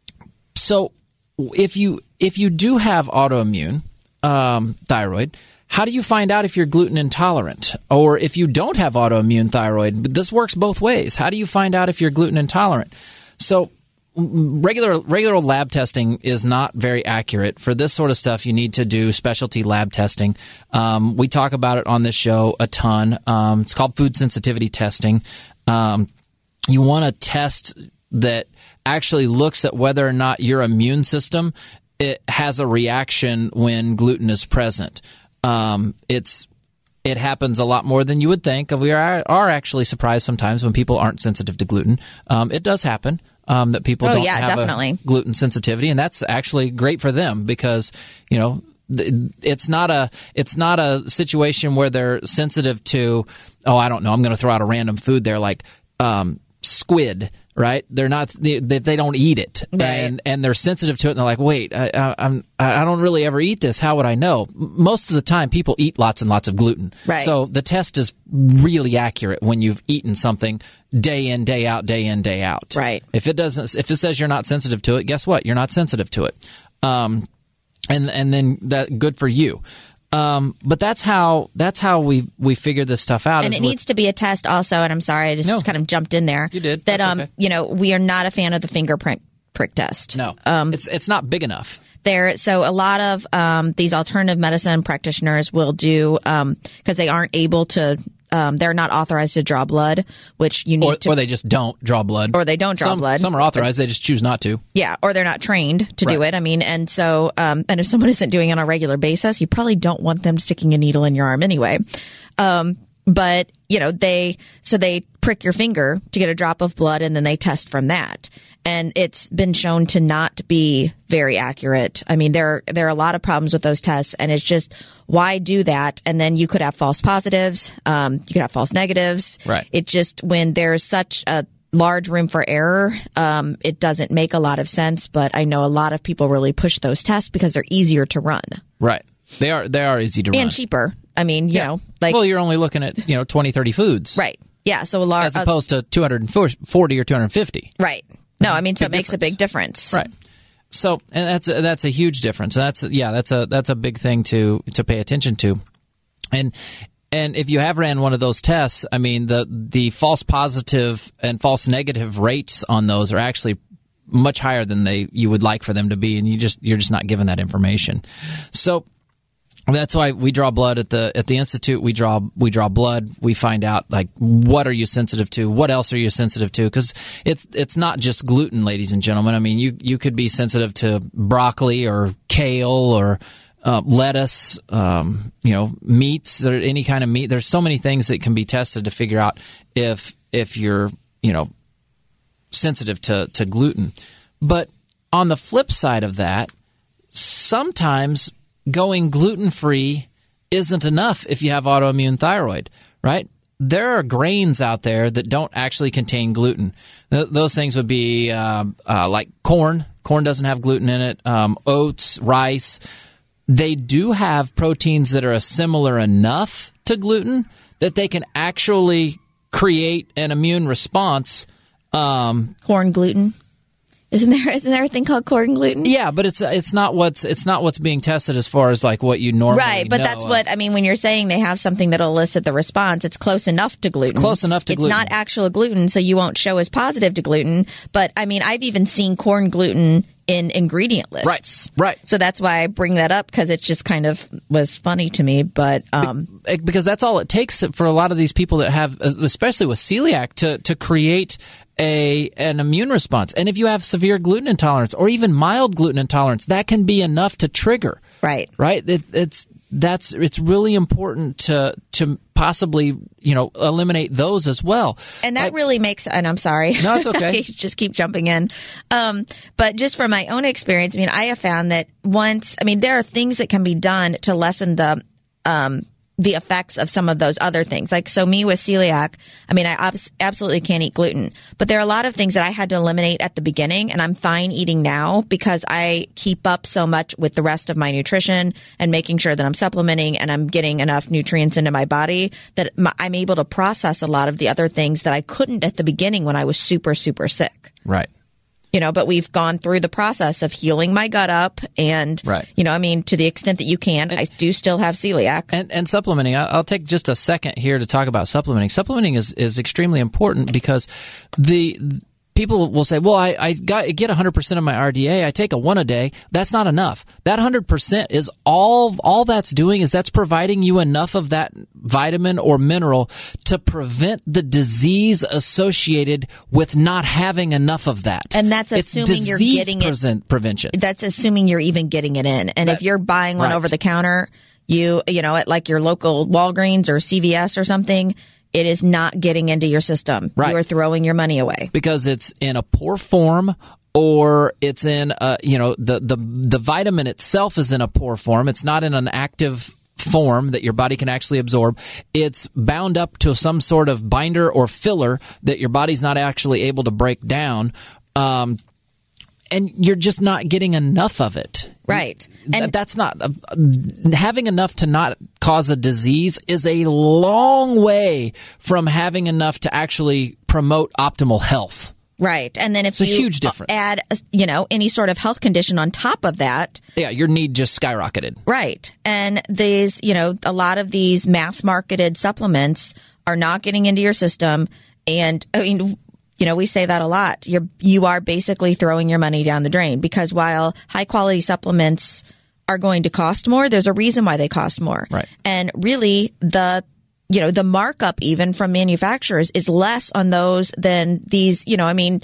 [SPEAKER 6] so if you if you do have autoimmune um, thyroid, how do you find out if you're gluten intolerant? Or if you don't have autoimmune thyroid, this works both ways. How do you find out if you're gluten intolerant? So regular regular lab testing is not very accurate. For this sort of stuff, you need to do specialty lab testing. Um, we talk about it on this show a ton. Um, it's called food sensitivity testing. Um, you want a test that actually looks at whether or not your immune system it has a reaction when gluten is present. Um, it's it happens a lot more than you would think. We are are actually surprised sometimes when people aren't sensitive to gluten. Um, it does happen um, that people
[SPEAKER 7] oh,
[SPEAKER 6] don't
[SPEAKER 7] yeah,
[SPEAKER 6] have
[SPEAKER 7] definitely.
[SPEAKER 6] a gluten sensitivity, and that's actually great for them because you know th- it's not a it's not a situation where they're sensitive to. Oh, I don't know. I'm going to throw out a random food there like um, squid. Right? They're not. They, they don't eat it,
[SPEAKER 7] right.
[SPEAKER 6] and and they're sensitive to it. And they're like, wait, I, I, I'm I don't really ever eat this. How would I know? Most of the time, people eat lots and lots of gluten.
[SPEAKER 7] Right.
[SPEAKER 6] So the test is really accurate when you've eaten something day in, day out, day in, day out.
[SPEAKER 7] Right.
[SPEAKER 6] If it doesn't, if it says you're not sensitive to it, guess what? You're not sensitive to it. Um, and and then that good for you. Um, but that's how that's how we we figure this stuff out.
[SPEAKER 7] And it with, needs to be a test also. And I'm sorry, I just
[SPEAKER 6] no,
[SPEAKER 7] kind of jumped in there.
[SPEAKER 6] You did.
[SPEAKER 7] That
[SPEAKER 6] that's
[SPEAKER 7] um,
[SPEAKER 6] okay.
[SPEAKER 7] you know, we are not a fan of the fingerprint prick test.
[SPEAKER 6] No,
[SPEAKER 7] um,
[SPEAKER 6] it's it's not big enough.
[SPEAKER 7] There, so a lot of um these alternative medicine practitioners will do um because they aren't able to. Um, they're not authorized to draw blood, which you need
[SPEAKER 6] or,
[SPEAKER 7] to.
[SPEAKER 6] Or they just don't draw blood.
[SPEAKER 7] Or they don't draw
[SPEAKER 6] some,
[SPEAKER 7] blood.
[SPEAKER 6] Some are authorized, they just choose not to.
[SPEAKER 7] Yeah, or they're not trained to
[SPEAKER 6] right.
[SPEAKER 7] do it. I mean, and so, um, and if someone isn't doing it on a regular basis, you probably don't want them sticking a needle in your arm anyway. Um, but, you know, they, so they prick your finger to get a drop of blood and then they test from that. And it's been shown to not be very accurate. I mean, there, there are a lot of problems with those tests and it's just, why do that? And then you could have false positives. Um, you could have false negatives.
[SPEAKER 6] Right.
[SPEAKER 7] It just, when there's such a large room for error, um, it doesn't make a lot of sense. But I know a lot of people really push those tests because they're easier to run.
[SPEAKER 6] Right. They are, they are easy to run.
[SPEAKER 7] And cheaper. I mean, you
[SPEAKER 6] yeah.
[SPEAKER 7] know, like.
[SPEAKER 6] Well, you're only looking at, you know, twenty, thirty foods.
[SPEAKER 7] Right. Yeah. So a large.
[SPEAKER 6] As opposed to two hundred forty or two hundred fifty.
[SPEAKER 7] Right. No, I mean, so it
[SPEAKER 6] big
[SPEAKER 7] makes
[SPEAKER 6] difference.
[SPEAKER 7] a big difference.
[SPEAKER 6] Right. So, and that's a, that's a huge difference. And that's, yeah, that's a, that's a big thing to, to pay attention to. And, and if you have ran one of those tests, I mean, the, the false positive and false negative rates on those are actually much higher than they, you would like for them to be. And you just, you're just not given that information. So, that's why we draw blood at the at the institute. We draw we draw blood. We find out like what are you sensitive to? What else are you sensitive to? Because it's it's not just gluten, ladies and gentlemen. I mean, you you could be sensitive to broccoli or kale or uh, lettuce, um, you know, meats or any kind of meat. There's so many things that can be tested to figure out if if you're you know sensitive to to gluten. But on the flip side of that, sometimes going gluten-free isn't enough if you have autoimmune thyroid, right? There are grains out there that don't actually contain gluten. Th- those things would be uh, uh, like corn. Corn doesn't have gluten in it. Um, oats, rice. They do have proteins that are similar enough to gluten that they can actually create an immune response. Um,
[SPEAKER 7] corn gluten. Isn't there isn't there a thing called corn gluten?
[SPEAKER 6] Yeah, but it's it's not what's it's not what's being tested as far as like what you normally
[SPEAKER 7] right. But
[SPEAKER 6] know
[SPEAKER 7] that's
[SPEAKER 6] of.
[SPEAKER 7] what I mean when you're saying they have something that'll elicit the response. It's close enough to gluten.
[SPEAKER 6] It's close enough to
[SPEAKER 7] it's
[SPEAKER 6] gluten.
[SPEAKER 7] It's not actual gluten, so you won't show as positive to gluten. But I mean, I've even seen corn gluten in ingredient lists.
[SPEAKER 6] Right. Right.
[SPEAKER 7] So that's why I bring that up because it just kind of was funny to me. But um,
[SPEAKER 6] because that's all it takes for a lot of these people that have, especially with celiac, to to create a an immune response. And if you have severe gluten intolerance or even mild gluten intolerance, that can be enough to trigger.
[SPEAKER 7] Right.
[SPEAKER 6] Right. It, it's that's it's really important to to possibly you know eliminate those as well.
[SPEAKER 7] And that
[SPEAKER 6] like,
[SPEAKER 7] really makes. And I'm sorry.
[SPEAKER 6] No, it's okay.
[SPEAKER 7] Just keep jumping in. Um, but just from my own experience, I mean, I have found that once. I mean, there are things that can be done to lessen the um, the effects of some of those other things. Like, so me with celiac, I mean, I abs- absolutely can't eat gluten, but there are a lot of things that I had to eliminate at the beginning, and I'm fine eating now because I keep up so much with the rest of my nutrition and making sure that I'm supplementing and I'm getting enough nutrients into my body that my, I'm able to process a lot of the other things that I couldn't at the beginning when I was super, super sick.
[SPEAKER 6] Right.
[SPEAKER 7] You know, but we've gone through the process of healing my gut up and,
[SPEAKER 6] right.
[SPEAKER 7] you know, I mean, to the extent that you can, and, I do still have celiac.
[SPEAKER 6] And, and supplementing, I'll take just a second here to talk about supplementing. Supplementing is, is extremely important because the people will say, well, I, I got I get one hundred percent of my R D A. I take a one a day. That's not enough. That one hundred percent is all, all that's doing is that's providing you enough of that vitamin or mineral to prevent the disease associated with not having enough of that.
[SPEAKER 7] And that's assuming
[SPEAKER 6] it's
[SPEAKER 7] you're getting
[SPEAKER 6] it. Prevention.
[SPEAKER 7] That's assuming you're even getting it in. And that, if you're buying one right. over the counter, you, you know, at like your local Walgreens or C V S or something, it is not getting into your system.
[SPEAKER 6] Right.
[SPEAKER 7] You are throwing your money away.
[SPEAKER 6] Because it's in a poor form, or it's in, a, you know, the, the, the vitamin itself is in a poor form. It's not in an active form that your body can actually absorb. It's bound up to some sort of binder or filler that your body's not actually able to break down. Um, and you're just not getting enough of it.
[SPEAKER 7] Right. And
[SPEAKER 6] that's not uh, having enough to not cause a disease is a long way from having enough to actually promote optimal health.
[SPEAKER 7] Right. And then if
[SPEAKER 6] it's a
[SPEAKER 7] you
[SPEAKER 6] huge difference.
[SPEAKER 7] add, you know, any sort of health condition on top of that.
[SPEAKER 6] Yeah, your need just skyrocketed.
[SPEAKER 7] Right. And these, you know, a lot of these mass marketed supplements are not getting into your system. And I mean, you know, we say that a lot. You're, you are basically throwing your money down the drain, because while high quality supplements are going to cost more, there's a reason why they cost more.
[SPEAKER 6] Right.
[SPEAKER 7] And really the, you know, the markup even from manufacturers is less on those than these, you know, I mean,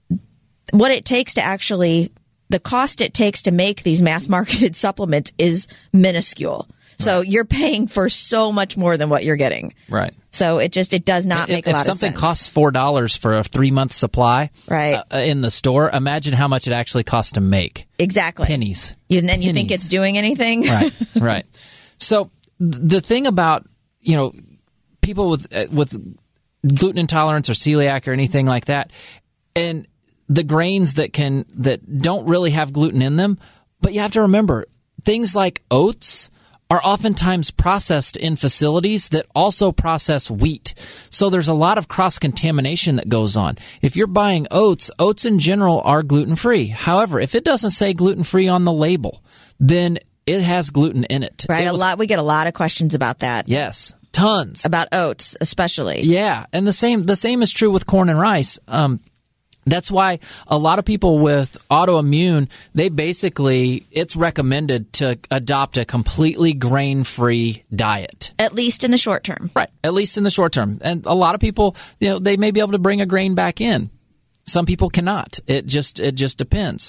[SPEAKER 7] what it takes to actually, the cost it takes to make these mass marketed supplements is minuscule. So you're paying for so much more than what you're getting.
[SPEAKER 6] Right.
[SPEAKER 7] So it just, it does not
[SPEAKER 6] if,
[SPEAKER 7] make a lot of sense.
[SPEAKER 6] If something costs four dollars for a three-month supply
[SPEAKER 7] right.
[SPEAKER 6] uh, in the store, imagine how much it actually costs to make.
[SPEAKER 7] Exactly.
[SPEAKER 6] Pennies.
[SPEAKER 7] You, and then
[SPEAKER 6] Pennies.
[SPEAKER 7] You think it's doing anything?
[SPEAKER 6] Right, right. So the thing about, you know, people with uh, with gluten intolerance or celiac or anything like that, and the grains that can that don't really have gluten in them, but you have to remember, things like oats are oftentimes processed in facilities that also process wheat. So there's a lot of cross-contamination that goes on. If you're buying oats, oats in general are gluten-free. However, if it doesn't say gluten-free on the label, then it has gluten in it.
[SPEAKER 7] Right,
[SPEAKER 6] it was,
[SPEAKER 7] a lot. We get a lot of questions about that.
[SPEAKER 6] Yes, tons.
[SPEAKER 7] About oats, especially.
[SPEAKER 6] Yeah, and the same the same is true with corn and rice. Um That's why a lot of people with autoimmune, they basically, it's recommended to adopt a completely grain-free diet.
[SPEAKER 7] At least in the short term.
[SPEAKER 6] Right, at least in the short term. And a lot of people, you know, they may be able to bring a grain back in. Some people cannot. It just it just depends.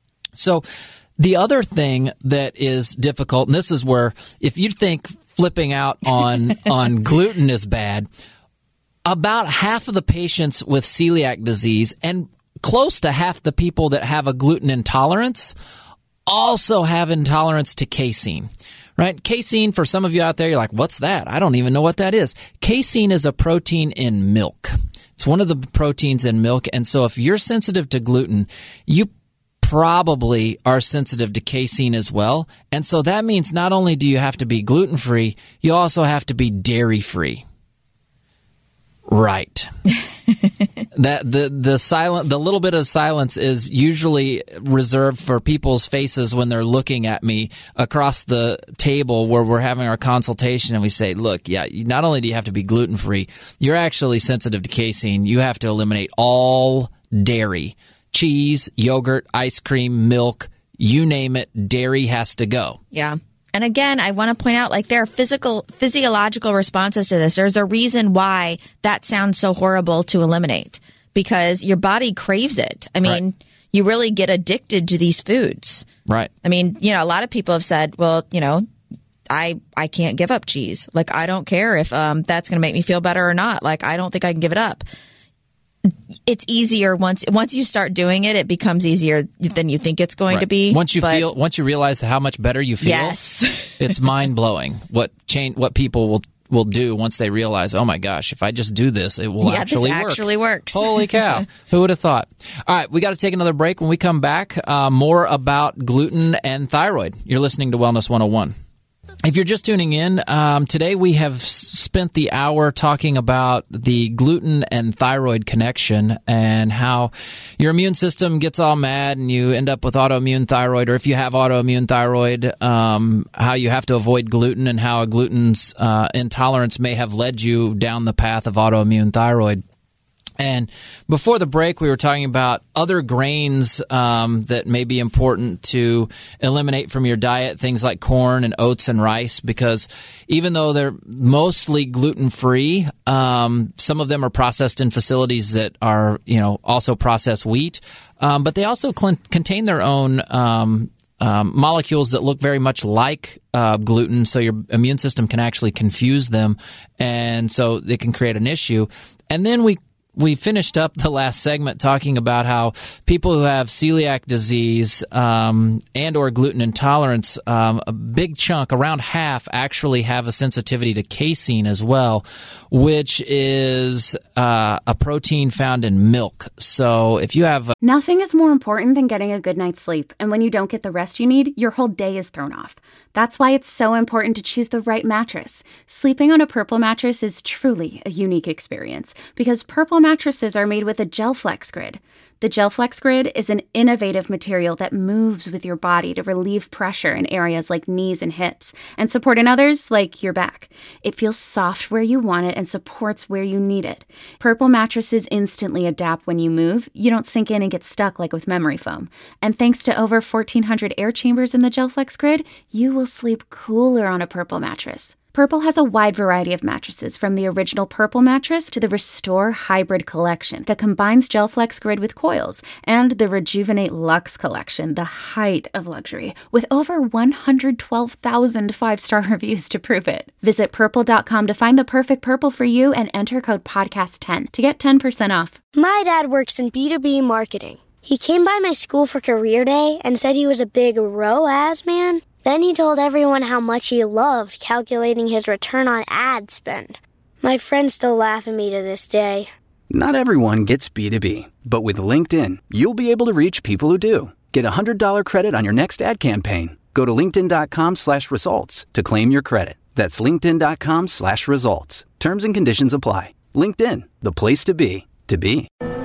[SPEAKER 6] So the other thing that is difficult, and this is where if you think flipping out on on gluten is bad, about half of the patients with celiac disease and close to half the people that have a gluten intolerance also have intolerance to casein, right? Casein, for some of you out there, you're like, what's that? I don't even know what that is. Casein is a protein in milk. It's one of the proteins in milk. And so if you're sensitive to gluten, you probably are sensitive to casein as well. And so that means not only do you have to be gluten-free, you also have to be dairy-free. Right. that the the silent the little bit of silence is usually reserved for people's faces when they're looking at me across the table where we're having our consultation, and we say, look, yeah, not only do you have to be gluten free, you're actually sensitive to casein. You have to eliminate all dairy, cheese, yogurt, ice cream, milk, you name it, dairy has to go.
[SPEAKER 7] Yeah. And again, I want to point out, like, there are physical, physiological responses to this. There's a reason why that sounds so horrible to eliminate, because your body craves it. I mean, right. You really get addicted to these foods.
[SPEAKER 6] Right.
[SPEAKER 7] I mean, you know, a lot of people have said, well, you know, I, I can't give up cheese. Like, I don't care if um, that's going to make me feel better or not. Like, I don't think I can give it up. it's easier once once you start doing it. It becomes easier than you think it's going
[SPEAKER 6] right.
[SPEAKER 7] to be.
[SPEAKER 6] Once you
[SPEAKER 7] but,
[SPEAKER 6] feel, once you realize how much better you feel,
[SPEAKER 7] yes,
[SPEAKER 6] it's mind blowing what change what people will. will do once they realize, oh my gosh, if I just do this, it will
[SPEAKER 7] yeah,
[SPEAKER 6] actually
[SPEAKER 7] this
[SPEAKER 6] work.
[SPEAKER 7] actually works.
[SPEAKER 6] Holy cow. Who would have thought? All right, we got to take another break. When we come back, uh, more about gluten and thyroid. You're listening to Wellness one oh one. If you're just tuning in, um, today we have s- spent the hour talking about the gluten and thyroid connection and how your immune system gets all mad and you end up with autoimmune thyroid, or if you have autoimmune thyroid, um, how you have to avoid gluten and how a gluten's uh, intolerance may have led you down the path of autoimmune thyroid. And before the break, we were talking about other grains um, that may be important to eliminate from your diet, things like corn and oats and rice, because even though they're mostly gluten-free, um, some of them are processed in facilities that are, you know, also process wheat, um, but they also cl- contain their own um Um, molecules that look very much like uh, gluten, so your immune system can actually confuse them, and so it can create an issue. And then we we finished up the last segment talking about how people who have celiac disease um, and or gluten intolerance, um, a big chunk, around half, actually have a sensitivity to casein as well, which is uh, a protein found in milk. So if you have... A-
[SPEAKER 1] Nothing is more important than getting a good night's sleep. And when you don't get the rest you need, your whole day is thrown off. That's why it's so important to choose the right mattress. Sleeping on a Purple mattress is truly a unique experience because Purple mattresses are made with a GelFlex Grid. The GelFlex Grid is an innovative material that moves with your body to relieve pressure in areas like knees and hips and support in others like your back. It feels soft where you want it and supports where you need it. Purple mattresses instantly adapt when you move. You don't sink in and get stuck like with memory foam. And thanks to over fourteen hundred air chambers in the GelFlex Grid, you will sleep cooler on a Purple mattress. Purple has a wide variety of mattresses, from the original Purple mattress to the Restore Hybrid collection that combines GelFlex Grid with coils, and the Rejuvenate Luxe collection, the height of luxury, with over one hundred twelve thousand five-star reviews to prove it. Visit purple dot com to find the perfect Purple for you and enter code podcast ten to get ten percent off.
[SPEAKER 2] My dad works in B two B marketing. He came by my school for career day and said he was a big R O A S man. Then he told everyone how much he loved calculating his return on ad spend. My friends still laugh at me to this day.
[SPEAKER 3] Not everyone gets B two B, but with LinkedIn, you'll be able to reach people who do. Get a one hundred dollars credit on your next ad campaign. Go to linkedin dot com slash results to claim your credit. That's linkedin dot com slash results. Terms and conditions apply. LinkedIn, the place to be, to be.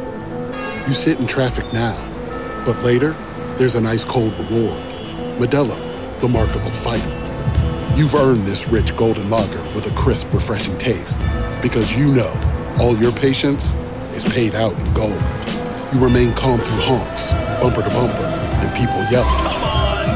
[SPEAKER 8] You sit in traffic now, but later, there's an ice cold reward. Modelo, the mark of a fighter. You've earned this rich golden lager with a crisp, refreshing taste. Because you know, all your patience is paid out in gold. You remain calm through honks, bumper to bumper, and people yelling. Come on,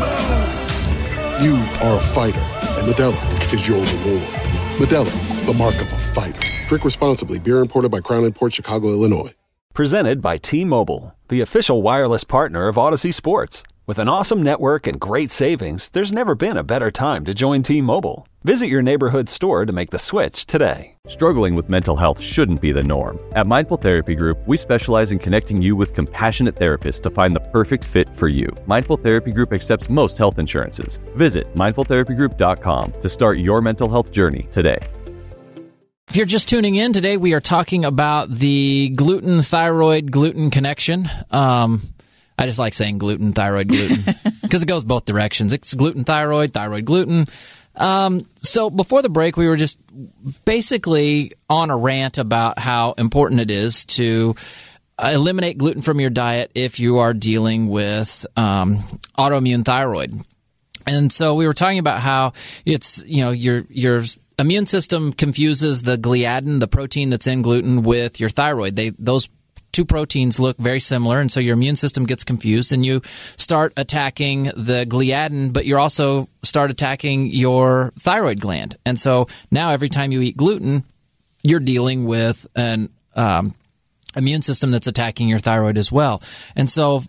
[SPEAKER 8] move! You are a fighter, and Modelo is your reward. Modelo, the mark of a fighter. Drink responsibly. Beer imported by Crown Imports, Chicago, Illinois.
[SPEAKER 4] Presented by T-Mobile, the official wireless partner of Odyssey Sports. With an awesome network and great savings, there's never been a better time to join T-Mobile. Visit your neighborhood store to make the switch today.
[SPEAKER 5] Struggling with mental health shouldn't be the norm. At Mindful Therapy Group, we specialize in connecting you with compassionate therapists to find the perfect fit for you. Mindful Therapy Group accepts most health insurances. Visit mindful therapy group dot com to start your mental health journey today.
[SPEAKER 6] If you're just tuning in, today we are talking about the gluten-thyroid-gluten connection. Um, I just like saying gluten, thyroid, gluten, because it goes both directions. It's gluten, thyroid, thyroid, gluten. Um, so before the break, we were just basically on a rant about how important it is to eliminate gluten from your diet if you are dealing with um, autoimmune thyroid. And so we were talking about how it's, you know, your your immune system confuses the gliadin, the protein that's in gluten, with your thyroid. They those two proteins look very similar, and so your immune system gets confused, and you start attacking the gliadin, but you also start attacking your thyroid gland. And so now every time you eat gluten, you're dealing with an um, immune system that's attacking your thyroid as well. And so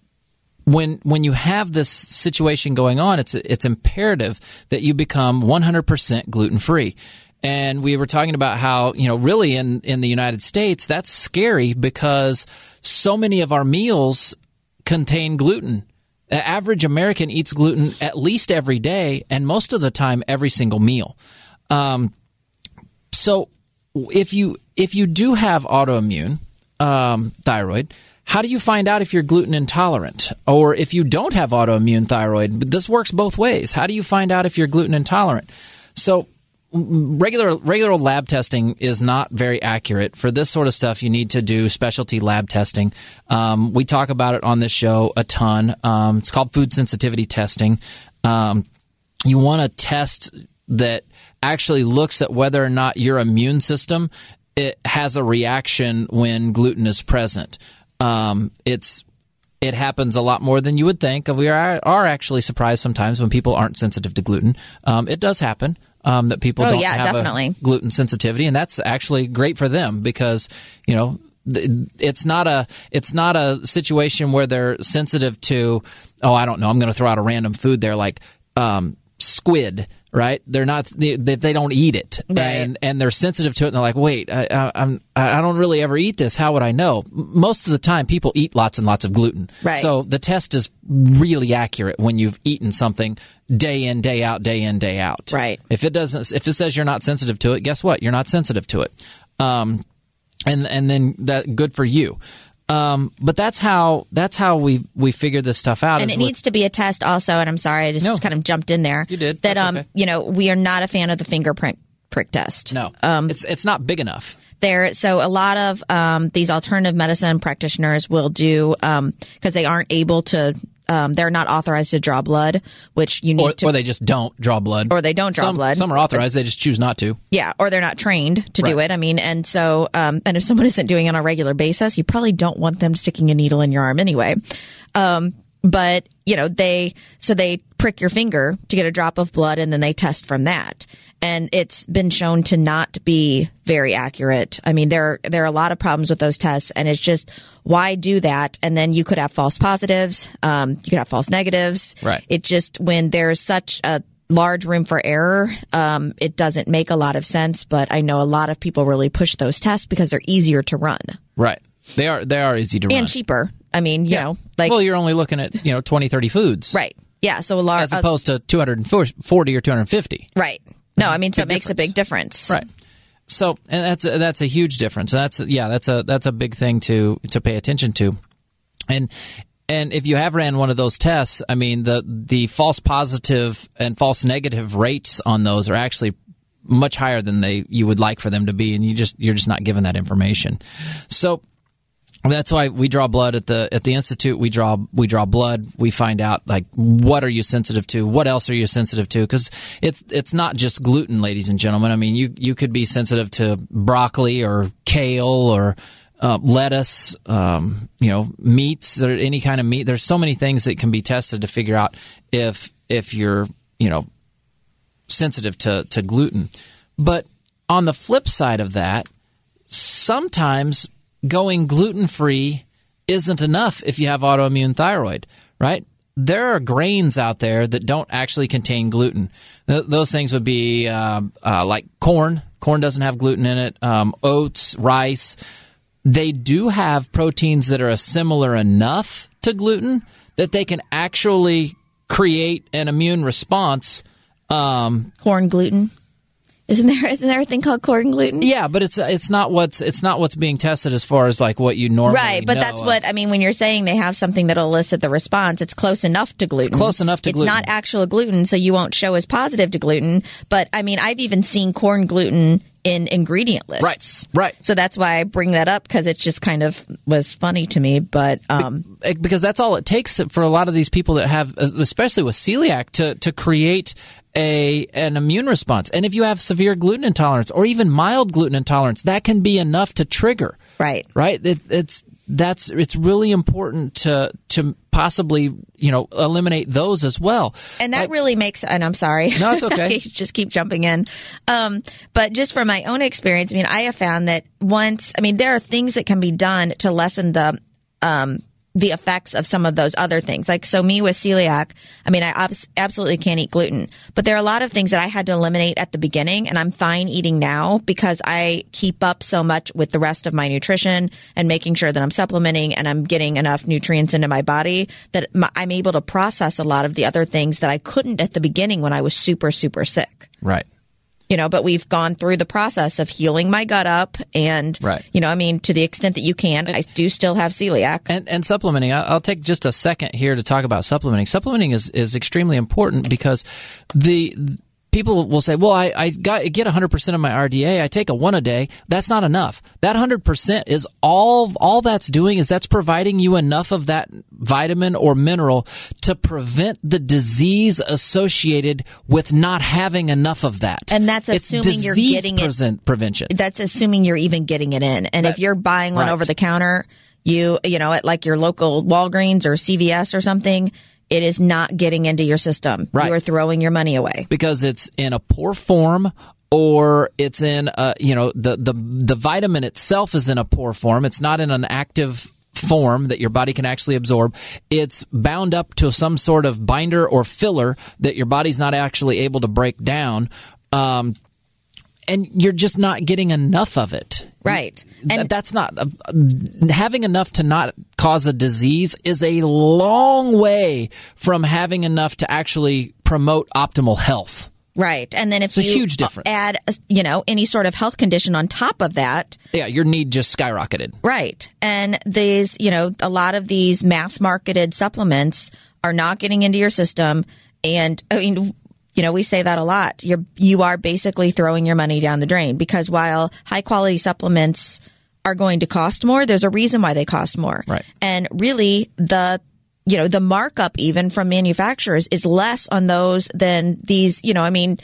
[SPEAKER 6] When when you have this situation going on, it's it's imperative that you become one hundred percent gluten-free. And we were talking about how, you know, really in, in the United States, that's scary because so many of our meals contain gluten. The average American eats gluten at least every day, and most of the time, every single meal. Um, so if you if you do have autoimmune um, thyroid, how do you find out if you're gluten intolerant? Or if you don't have autoimmune thyroid, this works both ways. How do you find out if you're gluten intolerant? So regular regular lab testing is not very accurate. For this sort of stuff, you need to do specialty lab testing. Um, we talk about it on this show a ton. Um, it's called food sensitivity testing. Um, you want a test that actually looks at whether or not your immune system it has a reaction when gluten is present. Um, it's It happens a lot more than you would think. We are, are actually surprised sometimes when people aren't sensitive to gluten. Um, it does happen. Um, that people
[SPEAKER 7] oh,
[SPEAKER 6] don't
[SPEAKER 7] yeah,
[SPEAKER 6] have
[SPEAKER 7] definitely.
[SPEAKER 6] a gluten sensitivity, and that's actually great for them because, you know, th- it's not a it's not a situation where they're sensitive to, oh, I don't know, I'm going to throw out a random food there like um, squid, right? They're not they, they don't eat it,
[SPEAKER 7] right.
[SPEAKER 6] and and they're sensitive to it, and they're like, wait, I, I, I'm I don't really ever eat this. How would I know? Most of the time, people eat lots and lots of gluten,
[SPEAKER 7] right.
[SPEAKER 6] So the test is really accurate when you've eaten something day in, day out, day in, day out.
[SPEAKER 7] Right.
[SPEAKER 6] If it doesn't, if it says you're not sensitive to it, guess what? You're not sensitive to it. Um, and and then that good for you. Um, but that's how that's how we we figure this stuff out.
[SPEAKER 7] And it with, needs to be a test also. And I'm sorry, I just
[SPEAKER 6] no,
[SPEAKER 7] kind of jumped in there.
[SPEAKER 6] You did.
[SPEAKER 7] That
[SPEAKER 6] that's
[SPEAKER 7] um,
[SPEAKER 6] okay.
[SPEAKER 7] you know, we are not a fan of the finger prick prick test.
[SPEAKER 6] No,
[SPEAKER 7] um,
[SPEAKER 6] it's it's not big enough.
[SPEAKER 7] There, so a lot of um, these alternative medicine practitioners will do um, because they aren't able to. Um, they're not authorized to draw blood, which you need
[SPEAKER 6] or,
[SPEAKER 7] to.
[SPEAKER 6] Or they just don't draw blood.
[SPEAKER 7] Or they don't draw
[SPEAKER 6] some,
[SPEAKER 7] blood.
[SPEAKER 6] Some are authorized, they just choose not to.
[SPEAKER 7] Yeah, or they're not trained to
[SPEAKER 6] right.
[SPEAKER 7] do it. I mean, and so, um, and if someone isn't doing it on a regular basis, you probably don't want them sticking a needle in your arm anyway. Um, but, you know, they, so they prick your finger to get a drop of blood and then they test from that. And it's been shown to not be very accurate. I mean, there, there are a lot of problems with those tests, and it's just, why do that? And then you could have false positives. Um, you could have false negatives.
[SPEAKER 6] Right.
[SPEAKER 7] It just, when there's such a large room for error, um, it doesn't make a lot of sense. But I know a lot of people really push those tests because they're easier to run.
[SPEAKER 6] Right. They are, they are easy to run.
[SPEAKER 7] And cheaper. I mean, you
[SPEAKER 6] yeah.
[SPEAKER 7] know, like.
[SPEAKER 6] Well, you're only looking at, you know, twenty, thirty foods.
[SPEAKER 7] Right. Yeah. So a large.
[SPEAKER 6] As opposed to two hundred forty or two hundred fifty.
[SPEAKER 7] Right. No, I mean, so
[SPEAKER 6] big
[SPEAKER 7] it makes
[SPEAKER 6] difference.
[SPEAKER 7] a big difference.
[SPEAKER 6] Right. So, and that's a, that's a huge difference. And that's, yeah, that's a, that's a big thing to, to pay attention to. And, and if you have ran one of those tests, I mean, the, the false positive and false negative rates on those are actually much higher than they, you would like for them to be. And you just, you're just not given that information. So, that's why we draw blood at the at the institute. We draw we draw blood. We find out like what are you sensitive to? What else are you sensitive to? Because it's it's not just gluten, ladies and gentlemen. I mean, you you could be sensitive to broccoli or kale or uh, lettuce, um, you know, meats or any kind of meat. There's so many things that can be tested to figure out if if you're you know sensitive to to gluten. But on the flip side of that, sometimes going gluten-free isn't enough if you have autoimmune thyroid, right? There are grains out there that don't actually contain gluten. Th- those things would be uh, uh, like corn. Corn doesn't have gluten in it. Um, oats, rice. They do have proteins that are similar enough to gluten that they can actually create an immune response. Um,
[SPEAKER 7] corn gluten. Isn't there isn't there a thing called corn gluten?
[SPEAKER 6] Yeah, but it's it's not what's it's not what's being tested as far as like what you normally
[SPEAKER 7] right. But
[SPEAKER 6] know
[SPEAKER 7] that's
[SPEAKER 6] of.
[SPEAKER 7] what I mean when you're saying they have something that'll elicit the response. It's close enough to gluten.
[SPEAKER 6] It's close enough to
[SPEAKER 7] it's
[SPEAKER 6] gluten.
[SPEAKER 7] It's not actual gluten, so you won't show as positive to gluten. But I mean, I've even seen corn gluten in ingredient lists.
[SPEAKER 6] Right. Right.
[SPEAKER 7] So that's why I bring that up because it just kind of was funny to me. But um,
[SPEAKER 6] because that's all it takes for a lot of these people that have, especially with celiac, to to create a an immune response. And if you have severe gluten intolerance or even mild gluten intolerance, that can be enough to trigger.
[SPEAKER 7] Right.
[SPEAKER 6] Right. It, it's that's it's really important to to possibly you know eliminate those as well.
[SPEAKER 7] And that
[SPEAKER 6] like,
[SPEAKER 7] really makes. And I'm sorry.
[SPEAKER 6] No, it's okay.
[SPEAKER 7] Just keep jumping in. Um, but just from my own experience, I mean, I have found that once. I mean, there are things that can be done to lessen the um, the effects of some of those other things. Like, so me with celiac, I mean, I abs- absolutely can't eat gluten, but there are a lot of things that I had to eliminate at the beginning, and I'm fine eating now because I keep up so much with the rest of my nutrition and making sure that I'm supplementing and I'm getting enough nutrients into my body that my, I'm able to process a lot of the other things that I couldn't at the beginning when I was super, super sick.
[SPEAKER 6] Right.
[SPEAKER 7] You know, but we've gone through the process of healing my gut up and,
[SPEAKER 6] right.
[SPEAKER 7] you know, I mean, to the extent that you can, and, I do still have celiac.
[SPEAKER 6] And, and supplementing, I'll take just a second here to talk about supplementing. Supplementing is, is extremely important because the people will say, well, I, I got, get one hundred percent of my R D A. I take a one a day. That's not enough. That one hundred percent is all, all that's doing is that's providing you enough of that vitamin or mineral to prevent the disease associated with not having enough of that.
[SPEAKER 7] And that's assuming you're getting it.
[SPEAKER 6] Prevention.
[SPEAKER 7] That's assuming you're even getting it in. And that, if you're buying one right. over the counter, you, you know, at like your local Walgreens or C V S or something, it is not getting into your system.
[SPEAKER 6] Right.
[SPEAKER 7] You are throwing your money away.
[SPEAKER 6] Because it's in a poor form, or it's in a, you know, the, the, the vitamin itself is in a poor form. It's not in an active form that your body can actually absorb. It's bound up to some sort of binder or filler that your body's not actually able to break down. Um, and you're just not getting enough of it.
[SPEAKER 7] Right.
[SPEAKER 6] And that's not uh, having enough to not cause a disease is a long way from having enough to actually promote optimal health.
[SPEAKER 7] Right. And then if
[SPEAKER 6] it's a
[SPEAKER 7] you
[SPEAKER 6] huge difference.
[SPEAKER 7] add, you know, any sort of health condition on top of that.
[SPEAKER 6] Yeah, your need just skyrocketed.
[SPEAKER 7] Right. And these, you know, a lot of these mass marketed supplements are not getting into your system. And I mean, you know, we say that a lot. You're, you are basically throwing your money down the drain, because while high quality supplements are going to cost more, there's a reason why they cost more.
[SPEAKER 6] Right.
[SPEAKER 7] And really the, you know, the markup even from manufacturers is less on those than these, you know, I mean,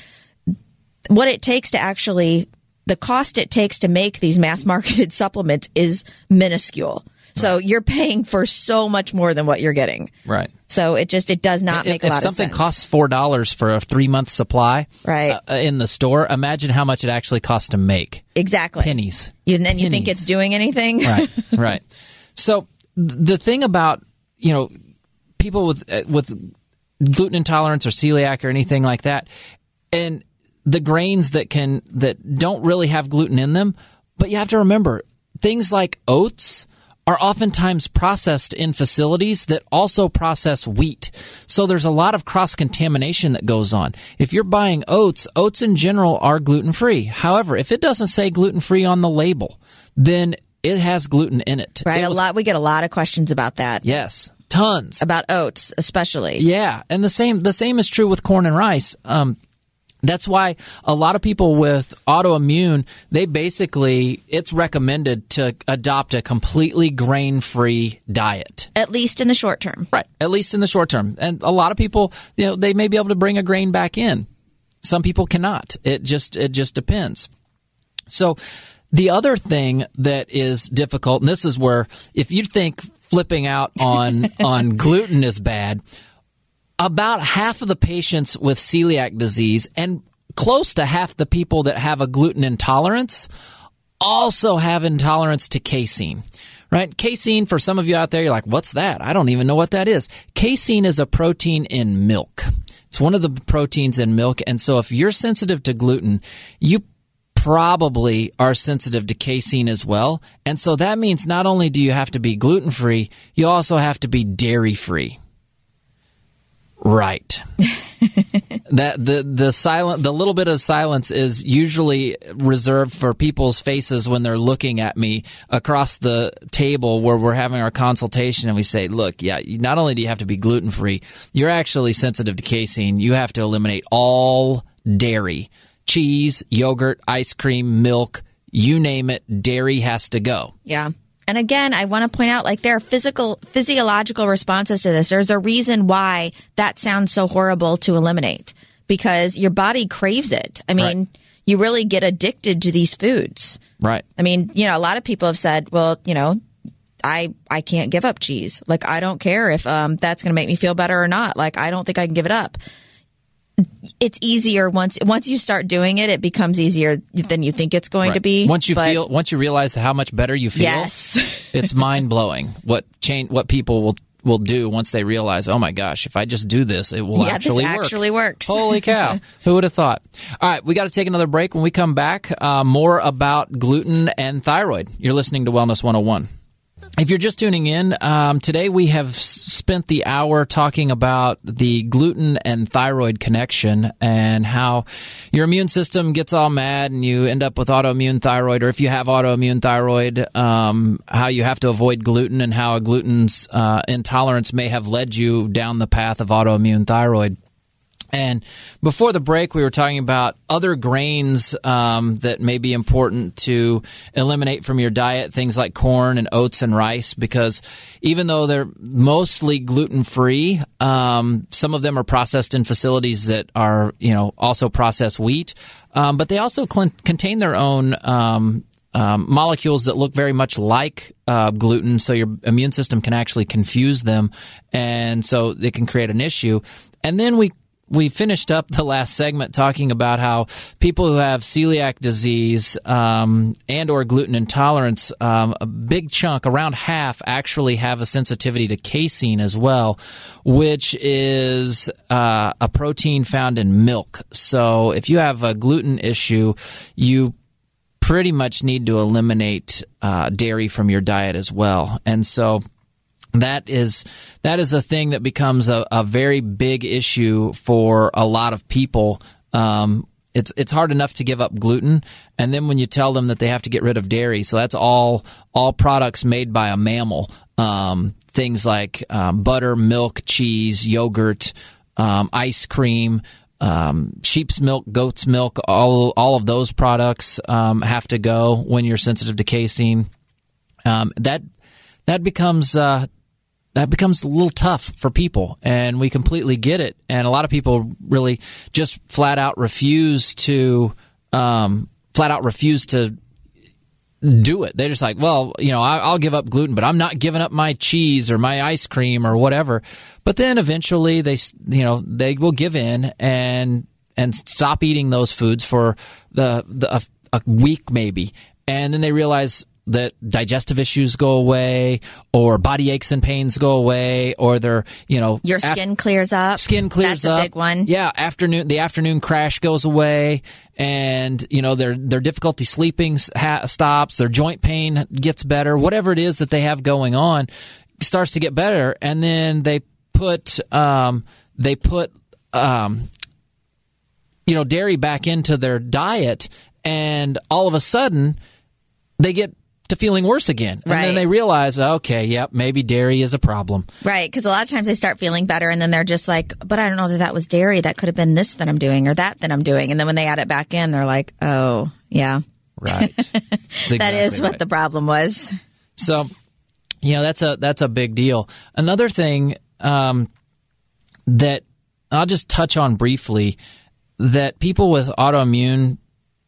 [SPEAKER 7] what it takes to actually, the cost it takes to make these mass marketed supplements is minuscule. So you're paying for so much more than what you're getting.
[SPEAKER 6] Right.
[SPEAKER 7] So it just, it does not
[SPEAKER 6] if,
[SPEAKER 7] make a lot of sense.
[SPEAKER 6] If something costs four dollars for a three-month supply
[SPEAKER 7] right.
[SPEAKER 6] uh, in the store, imagine how much it actually costs to make.
[SPEAKER 7] Exactly.
[SPEAKER 6] Pennies.
[SPEAKER 7] You, and then
[SPEAKER 6] Pennies.
[SPEAKER 7] You think it's doing anything?
[SPEAKER 6] Right, right. So the thing about, you know, people with uh, with gluten intolerance or celiac or anything like that, and the grains that can that don't really have gluten in them, but you have to remember, things like oats are oftentimes processed in facilities that also process wheat. So there's a lot of cross-contamination that goes on. If you're buying oats, oats in general are gluten-free. However, if it doesn't say gluten-free on the label, then it has gluten in it.
[SPEAKER 7] Right,
[SPEAKER 6] it was,
[SPEAKER 7] a lot. We get a lot of questions about that.
[SPEAKER 6] Yes, tons.
[SPEAKER 7] About oats, especially.
[SPEAKER 6] Yeah, and the same the same is true with corn and rice. Um That's why a lot of people with autoimmune, they basically, it's recommended to adopt a completely grain-free diet.
[SPEAKER 7] At least in the short term.
[SPEAKER 6] Right, at least in the short term. And a lot of people, you know, they may be able to bring a grain back in. Some people cannot. It just it just depends. So the other thing that is difficult, and this is where if you think flipping out on on gluten is bad, about half of the patients with celiac disease and close to half the people that have a gluten intolerance also have intolerance to casein, right? Casein, for some of you out there, you're like, what's that? I don't even know what that is. Casein is a protein in milk. It's one of the proteins in milk. And so if you're sensitive to gluten, you probably are sensitive to casein as well. And so that means not only do you have to be gluten-free, you also have to be dairy-free. Right. that the the silent the little bit of silence is usually reserved for people's faces when they're looking at me across the table where we're having our consultation, and we say, look, yeah, not only do you have to be gluten free, you're actually sensitive to casein. You have to eliminate all dairy, cheese, yogurt, ice cream, milk, you name it, dairy has to go.
[SPEAKER 7] Yeah. And again, I want to point out, like, there are physical, physiological responses to this. There's a reason why that sounds so horrible to eliminate, because your body craves it. I mean, right. You really get addicted to these foods.
[SPEAKER 6] Right.
[SPEAKER 7] I mean, you know, a lot of people have said, well, you know, I, I can't give up cheese. Like, I don't care if um, that's going to make me feel better or not. Like, I don't think I can give it up. it's easier once once you start doing it. It becomes easier than you think it's going
[SPEAKER 6] Right.
[SPEAKER 7] to be.
[SPEAKER 6] Once you
[SPEAKER 7] but,
[SPEAKER 6] feel, once you realize how much better you feel,
[SPEAKER 7] yes,
[SPEAKER 6] it's mind blowing what change what people will will do once they realize, oh my gosh, if I just do this, it will
[SPEAKER 7] yeah,
[SPEAKER 6] actually
[SPEAKER 7] this
[SPEAKER 6] work.
[SPEAKER 7] actually works.
[SPEAKER 6] Holy cow! Who would have thought? All right, we got to take another break. When we come back, uh, more about gluten and thyroid. You're listening to Wellness one oh one. If you're just tuning in, um, today we have s- spent the hour talking about the gluten and thyroid connection and how your immune system gets all mad and you end up with autoimmune thyroid, or if you have autoimmune thyroid, um, how you have to avoid gluten and how a gluten's uh, intolerance may have led you down the path of autoimmune thyroid. And before the break, we were talking about other grains um, that may be important to eliminate from your diet, things like corn and oats and rice, because even though they're mostly gluten-free, um, some of them are processed in facilities that are, you know, also process wheat, um, but they also cl- contain their own um, um, molecules that look very much like uh, gluten, so your immune system can actually confuse them, and so it can create an issue. And then we We finished up the last segment talking about how people who have celiac disease um, and or gluten intolerance, um, a big chunk, around half, actually have a sensitivity to casein as well, which is uh, a protein found in milk. So if you have a gluten issue, you pretty much need to eliminate uh, dairy from your diet as well. And so That is that is a thing that becomes a, a very big issue for a lot of people. Um, it's it's hard enough to give up gluten, and then when you tell them that they have to get rid of dairy, so that's all all products made by a mammal, um, things like um, butter, milk, cheese, yogurt, um, ice cream, um, sheep's milk, goat's milk, all all of those products um, have to go when you're sensitive to casein. Um, that that becomes uh, that becomes a little tough for people, and we completely get it. And a lot of people really just flat out refuse to um, flat out refuse to do it. They're just like, well, you know, I, I'll give up gluten, but I'm not giving up my cheese or my ice cream or whatever. But then eventually they, you know, they will give in and and stop eating those foods for the, the a, a week maybe, and then they realize that digestive issues go away, or body aches and pains go away, or they're, you know,
[SPEAKER 7] your skin
[SPEAKER 6] af-
[SPEAKER 7] clears up.
[SPEAKER 6] Skin clears
[SPEAKER 7] That's
[SPEAKER 6] up.
[SPEAKER 7] That's a big one.
[SPEAKER 6] Yeah, afternoon the afternoon crash goes away, and you know their their difficulty sleeping ha- stops, their joint pain gets better, whatever it is that they have going on starts to get better, and then they put um they put um you know dairy back into their diet, and all of a sudden they get to feeling worse again. And
[SPEAKER 7] right.
[SPEAKER 6] then they realize, okay, yep, maybe dairy is a problem.
[SPEAKER 7] Right, because a lot of times they start feeling better, and then they're just like, but I don't know that that was dairy. That could have been this that I'm doing or that that I'm doing. And then when they add it back in, they're like, oh, yeah.
[SPEAKER 6] Right. Exactly
[SPEAKER 7] that is what
[SPEAKER 6] right.
[SPEAKER 7] the problem was.
[SPEAKER 6] So, you know, that's a that's a big deal. Another thing um, that I'll just touch on briefly that people with autoimmune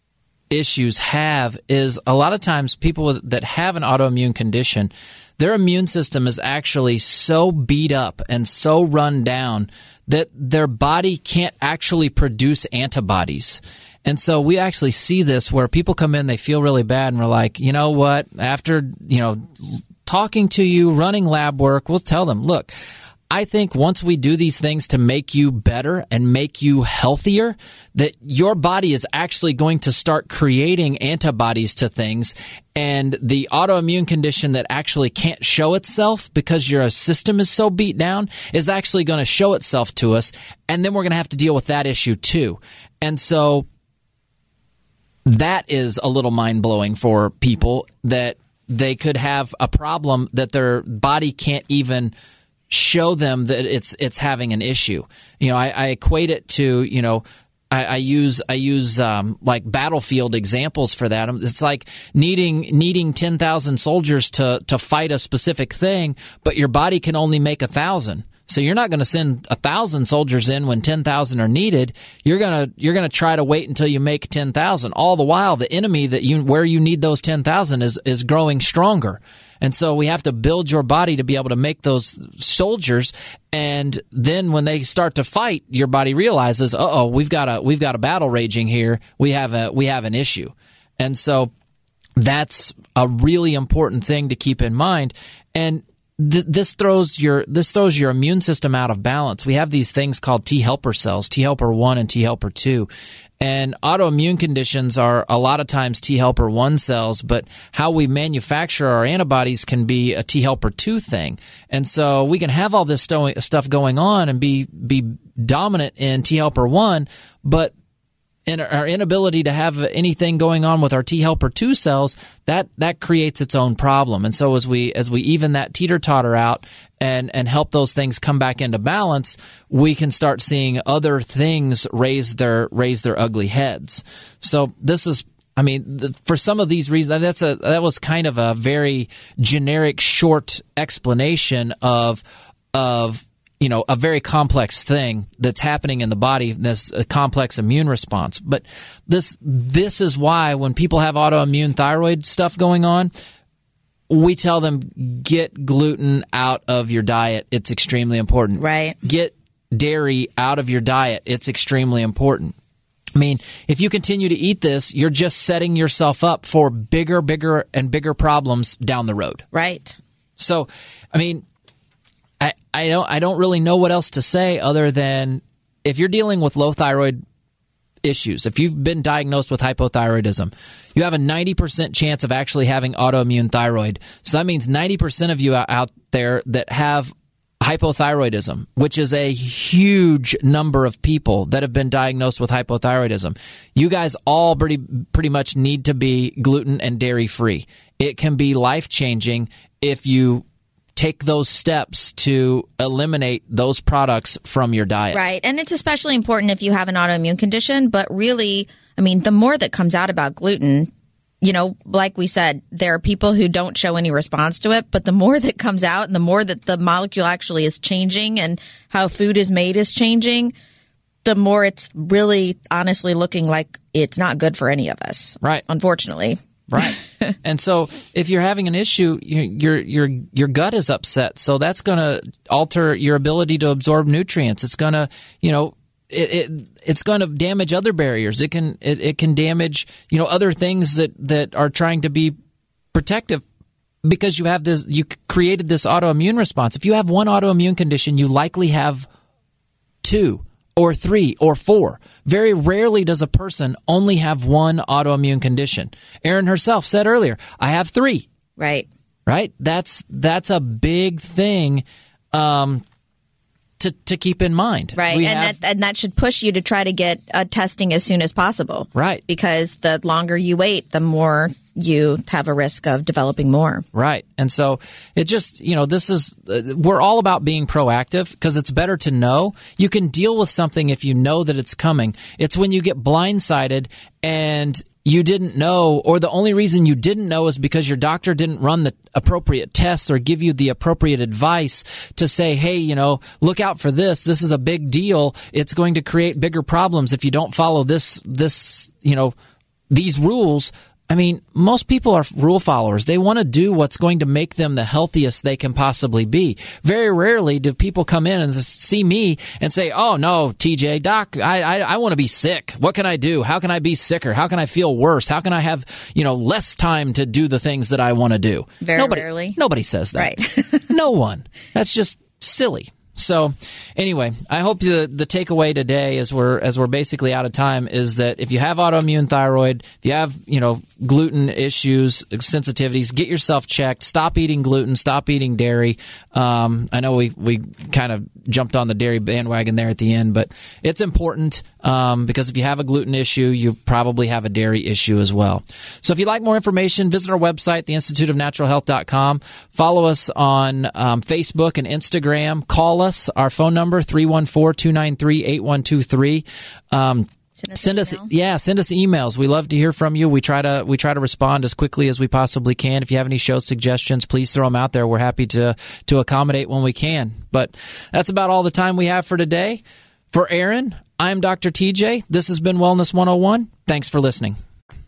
[SPEAKER 6] issues have is a lot of times people that have an autoimmune condition, their immune system is actually so beat up and so run down that their body can't actually produce antibodies. And so we actually see this where people come in, they feel really bad, and we're like, you know what, after, you know, talking to you, running lab work, we'll tell them, look, I think once we do these things to make you better and make you healthier, that your body is actually going to start creating antibodies to things, and the autoimmune condition that actually can't show itself because your system is so beat down is actually going to show itself to us, and then we're going to have to deal with that issue too. And so that is a little mind-blowing for people, that they could have a problem that their body can't even show them that it's it's having an issue. You know, I, I equate it to, you know, I, I use I use um, like battlefield examples for that. It's like needing needing ten thousand soldiers to to fight a specific thing, but your body can only make a thousand. So you're not going to send a thousand soldiers in when ten thousand are needed. You're gonna you're gonna try to wait until you make ten thousand. All the while, the enemy that you where you need those ten thousand is is growing stronger. And so we have to build your body to be able to make those soldiers. And then when they start to fight, your body realizes, uh-oh, we've got a we've got a battle raging here. We have a we have an issue. And so that's a really important thing to keep in mind. And th- this throws your this throws your immune system out of balance. We have these things called T helper cells, T helper one and T helper two. And autoimmune conditions are a lot of times T helper one cells, but how we manufacture our antibodies can be a T helper two thing. And so we can have all this sto- stuff going on and be be dominant in T helper one, but in our inability to have anything going on with our T helper two cells, that that creates its own problem. And so as we as we even that teeter-totter out and and help those things come back into balance, we can start seeing other things raise their raise their ugly heads. So this is, I mean, the, for some of these reasons, that's a that was kind of a very generic, short explanation of of you know, a very complex thing that's happening in the body, this uh, complex immune response. But this this is why when people have autoimmune thyroid stuff going on, we tell them, get gluten out of your diet. It's extremely important.
[SPEAKER 7] Right.
[SPEAKER 6] Get dairy out of your diet. It's extremely important. I mean, if you continue to eat this, you're just setting yourself up for bigger, bigger, and bigger problems down the road.
[SPEAKER 7] Right.
[SPEAKER 6] So, I mean, I, I don't I don't really know what else to say other than if you're dealing with low thyroid issues, if you've been diagnosed with hypothyroidism, you have a ninety percent chance of actually having autoimmune thyroid. So that means ninety percent of you out there that have hypothyroidism, which is a huge number of people that have been diagnosed with hypothyroidism. You guys all pretty pretty much need to be gluten and dairy free. It can be life-changing if you take those steps to eliminate those products from your diet.
[SPEAKER 7] Right. And it's especially important if you have an autoimmune condition. But really, I mean, the more that comes out about gluten, you know, like we said, there are people who don't show any response to it. But the more that comes out and the more that the molecule actually is changing and how food is made is changing, the more it's really honestly looking like it's not good for any of us.
[SPEAKER 6] Right.
[SPEAKER 7] Unfortunately.
[SPEAKER 6] Right. And so if you're having an issue, your your your gut is upset. So that's going to alter your ability to absorb nutrients. It's going to, you know, it, it it's going to damage other barriers. It can it, it can damage, you know, other things that, that are trying to be protective because you have this you created this autoimmune response. If you have one autoimmune condition, you likely have two or three or four. Very rarely does a person only have one autoimmune condition. Erin herself said earlier, I have three.
[SPEAKER 7] Right.
[SPEAKER 6] Right? That's that's a big thing um, to to keep in mind.
[SPEAKER 7] Right.
[SPEAKER 6] We
[SPEAKER 7] and
[SPEAKER 6] have,
[SPEAKER 7] that and that should push you to try to get uh, testing as soon as possible.
[SPEAKER 6] Right.
[SPEAKER 7] Because the longer you wait, the more you have a risk of developing more.
[SPEAKER 6] Right. And so it just, you know, this is, uh, we're all about being proactive because it's better to know. You can deal with something if you know that it's coming. It's when you get blindsided and you didn't know, or the only reason you didn't know is because your doctor didn't run the appropriate tests or give you the appropriate advice to say, hey, you know, look out for this. This is a big deal. It's going to create bigger problems if you don't follow this, this, you know, these rules. I mean, most people are rule followers. They want to do what's going to make them the healthiest they can possibly be. Very rarely do people come in and see me and say, oh, no, T J, doc, I, I, I want to be sick. What can I do? How can I be sicker? How can I feel worse? How can I have, you know, less time to do the things that I want to do?
[SPEAKER 7] Very
[SPEAKER 6] nobody,
[SPEAKER 7] rarely.
[SPEAKER 6] Nobody says that.
[SPEAKER 7] Right.
[SPEAKER 6] No one. That's just silly. So anyway, I hope the the takeaway today, as we're as we're basically out of time, is that if you have autoimmune thyroid, if you have, you know, gluten issues, sensitivities, get yourself checked. Stop eating gluten. Stop eating dairy. Um, I know we we kind of jumped on the dairy bandwagon there at the end, but it's important um, because if you have a gluten issue, you probably have a dairy issue as well. So if you'd like more information, visit our website, the institute of natural health dot com. Follow us on um, Facebook and Instagram. Call us. Our phone number, three one four, two nine three, eight one two three. Um,
[SPEAKER 7] Send us,
[SPEAKER 6] send us yeah, send us emails. We love to hear from you. We try to we try to respond as quickly as we possibly can. If you have any show suggestions, please throw them out there. We're happy to to accommodate when we can. But that's about all the time we have for today. For Erin, I'm Doctor T J. This has been Wellness one oh one. Thanks for listening.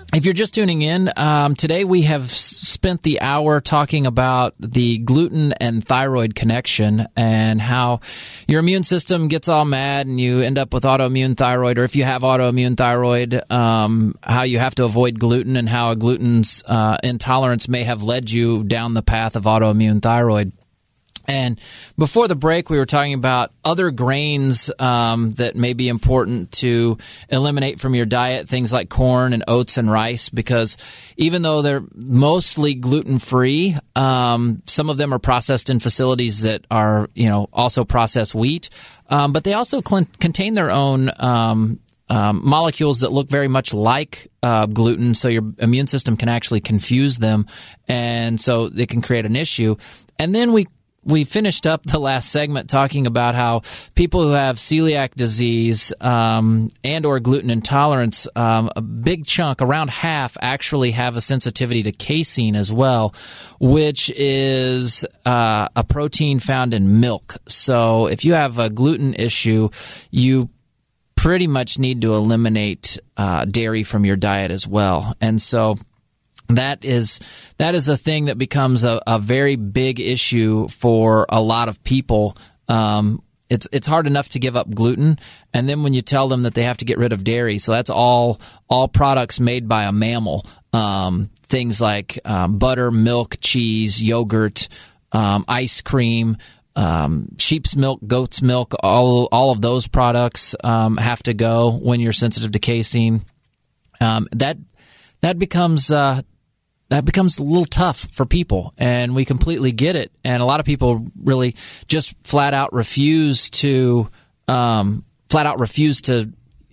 [SPEAKER 6] If you're just tuning in, um, today we have s- spent the hour talking about the gluten and thyroid connection and how your immune system gets all mad and you end up with autoimmune thyroid, or if you have autoimmune thyroid, um, how you have to avoid gluten and how a gluten's uh, intolerance may have led you down the path of autoimmune thyroid. And before the break, we were talking about other grains um, that may be important to eliminate from your diet, things like corn and oats and rice, because even though they're mostly gluten-free, um, some of them are processed in facilities that are, you know, also process wheat, um, but they also cl- contain their own um Um, molecules that look very much like uh, gluten, so your immune system can actually confuse them, and so it can create an issue. And then we we finished up the last segment talking about how people who have celiac disease um, and or gluten intolerance, um, a big chunk, around half, actually have a sensitivity to casein as well, which is uh, a protein found in milk. So if you have a gluten issue, you pretty much need to eliminate uh, dairy from your diet as well. And so that is that is a thing that becomes a, a very big issue for a lot of people. Um, it's it's hard enough to give up gluten, and then when you tell them that they have to get rid of dairy, so that's all all products made by a mammal, um, things like um, butter, milk, cheese, yogurt, um, ice cream, Um, sheep's milk, goat's milk, all all of those products um, have to go when you're sensitive to casein. Um, that that becomes uh, that becomes a little tough for people, and we completely get it. And a lot of people really just flat out refuse to um, flat out refuse to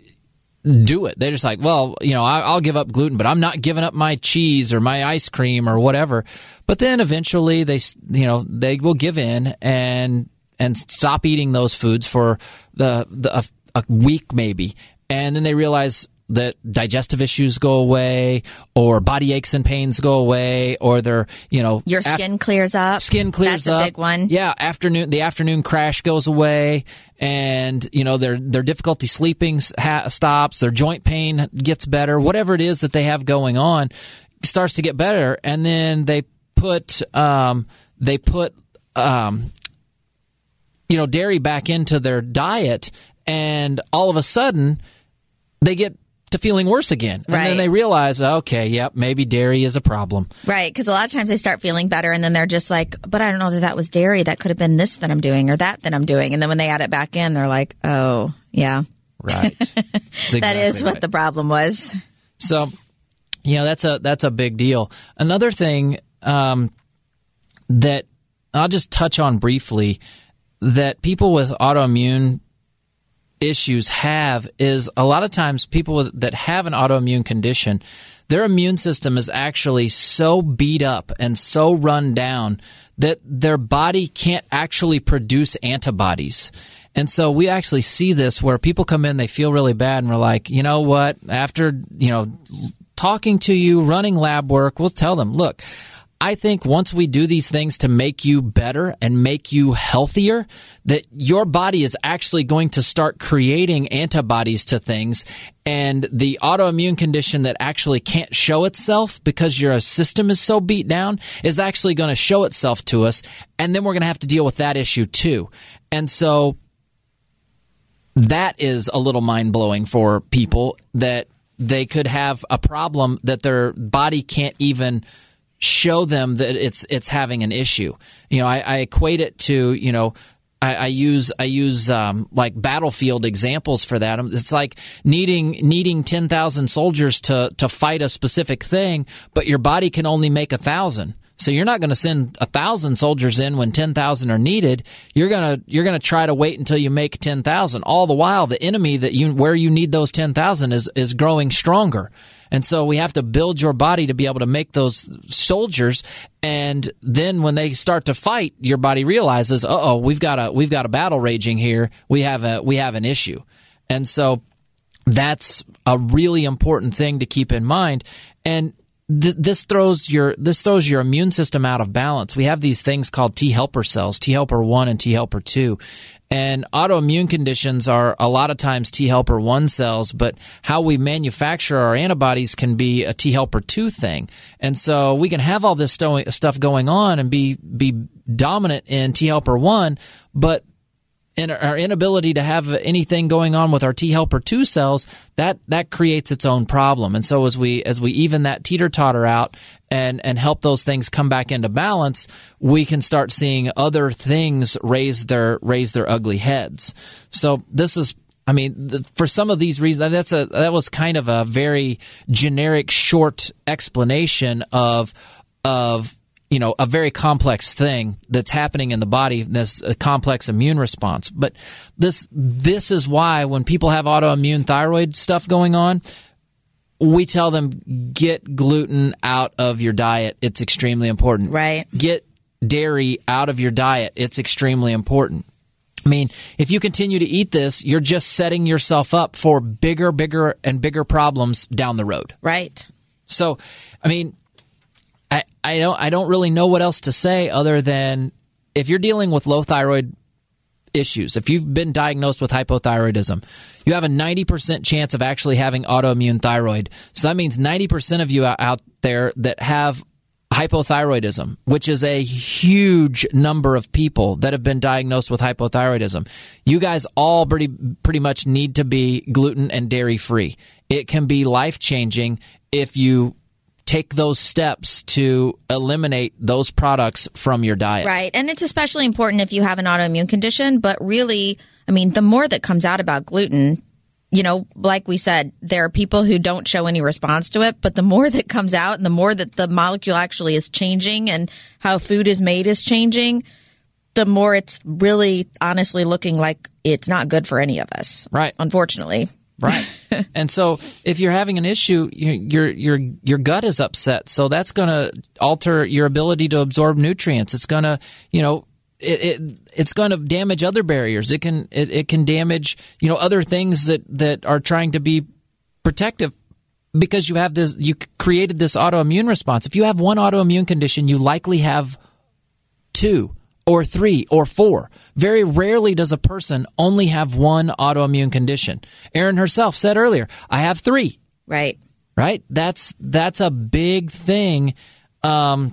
[SPEAKER 6] do it. They're just like, well, you know, I, I'll give up gluten, but I'm not giving up my cheese or my ice cream or whatever. But then eventually they, you know, they will give in and and stop eating those foods for the, the a, a week maybe, and then they realize that digestive issues go away, or body aches and pains go away, or they're, you know,
[SPEAKER 7] your skin af- clears up.
[SPEAKER 6] Skin clears
[SPEAKER 7] That's
[SPEAKER 6] up.
[SPEAKER 7] That's a big one.
[SPEAKER 6] Yeah, afternoon the afternoon crash goes away, and you know their their difficulty sleeping ha- stops, their joint pain gets better, whatever it is that they have going on starts to get better, and then they put um they put um you know dairy back into their diet, and all of a sudden they get to feeling worse again. And
[SPEAKER 7] right.
[SPEAKER 6] then they realize, okay, yep, maybe dairy is a problem.
[SPEAKER 7] Right, because a lot of times they start feeling better, and then they're just like, but I don't know that that was dairy. That could have been this that I'm doing or that that I'm doing. And then when they add it back in, they're like, oh, yeah.
[SPEAKER 6] Right. Exactly
[SPEAKER 7] that is what
[SPEAKER 6] right.
[SPEAKER 7] the problem was.
[SPEAKER 6] So, you know, that's a, that's a big deal. Another thing um, that I'll just touch on briefly that people with autoimmune issues have is a lot of times people with, that have an autoimmune condition, their immune system is actually so beat up and so run down that their body can't actually produce antibodies. And so we actually see this where people come in, they feel really bad, and we're like, you know what, after, you know, talking to you, running lab work, we'll tell them, look, I think once we do these things to make you better and make you healthier, that your body is actually going to start creating antibodies to things, and the autoimmune condition that actually can't show itself because your system is so beat down is actually going to show itself to us, and then we're going to have to deal with that issue too. And so that is a little mind-blowing for people, that they could have a problem that their body can't even show them that it's it's having an issue. You know, I, I equate it to, you know, I, I use I use um, like battlefield examples for that. It's like needing needing ten thousand soldiers to to fight a specific thing, but your body can only make a thousand. So you're not going to send a thousand soldiers in when ten thousand are needed. You're gonna you're gonna try to wait until you make ten thousand. All the while, the enemy that you where you need those ten thousand is is growing stronger. And so we have to build your body to be able to make those soldiers, and then when they start to fight, your body realizes, uh-oh, we've got a we've got a battle raging here. We have a we have an issue. And so that's a really important thing to keep in mind. And th- this throws your this throws your immune system out of balance. We have these things called T helper cells, T helper one and T helper two. And autoimmune conditions are a lot of times T helper one cells, but how we manufacture our antibodies can be a T helper two thing. And so we can have all this sto- stuff going on and be be dominant in T helper one, but in our inability to have anything going on with our T helper two cells, that that creates its own problem. And so as we as we even that teeter-totter out and and help those things come back into balance, we can start seeing other things raise their raise their ugly heads. So this is I mean, the, for some of these reasons, that's a that was kind of a very generic, short explanation of of you know, a very complex thing that's happening in the body, this uh, complex immune response. But this this is why when people have autoimmune thyroid stuff going on, we tell them get gluten out of your diet. It's extremely important.
[SPEAKER 7] Right.
[SPEAKER 6] Get dairy out of your diet. It's extremely important. I mean, if you continue to eat this, you're just setting yourself up for bigger, bigger, and bigger problems down the road.
[SPEAKER 7] Right.
[SPEAKER 6] So, I mean, I, I don't I don't really know what else to say other than if you're dealing with low thyroid issues, if you've been diagnosed with hypothyroidism, you have a ninety percent chance of actually having autoimmune thyroid. So that means ninety percent of you out there that have hypothyroidism, which is a huge number of people that have been diagnosed with hypothyroidism. You guys all pretty pretty much need to be gluten and dairy free. It can be life-changing if you take those steps to eliminate those products from your diet.
[SPEAKER 7] Right. And it's especially important if you have an autoimmune condition. But really, I mean, the more that comes out about gluten, you know, like we said, there are people who don't show any response to it. But the more that comes out and the more that the molecule actually is changing and how food is made is changing, the more it's really honestly looking like it's not good for any of us.
[SPEAKER 6] Right.
[SPEAKER 7] Unfortunately.
[SPEAKER 6] Right. And so if you're having an issue, your your your gut is upset. So that's going to alter your ability to absorb nutrients. It's going to, you know, it, it it's going to damage other barriers. It can it, it can damage, you know, other things that, that are trying to be protective because you have this you created this autoimmune response. If you have one autoimmune condition, you likely have two or three or four. Very rarely does a person only have one autoimmune condition. Erin herself said earlier, I have three.
[SPEAKER 7] Right.
[SPEAKER 6] Right? That's that's a big thing um,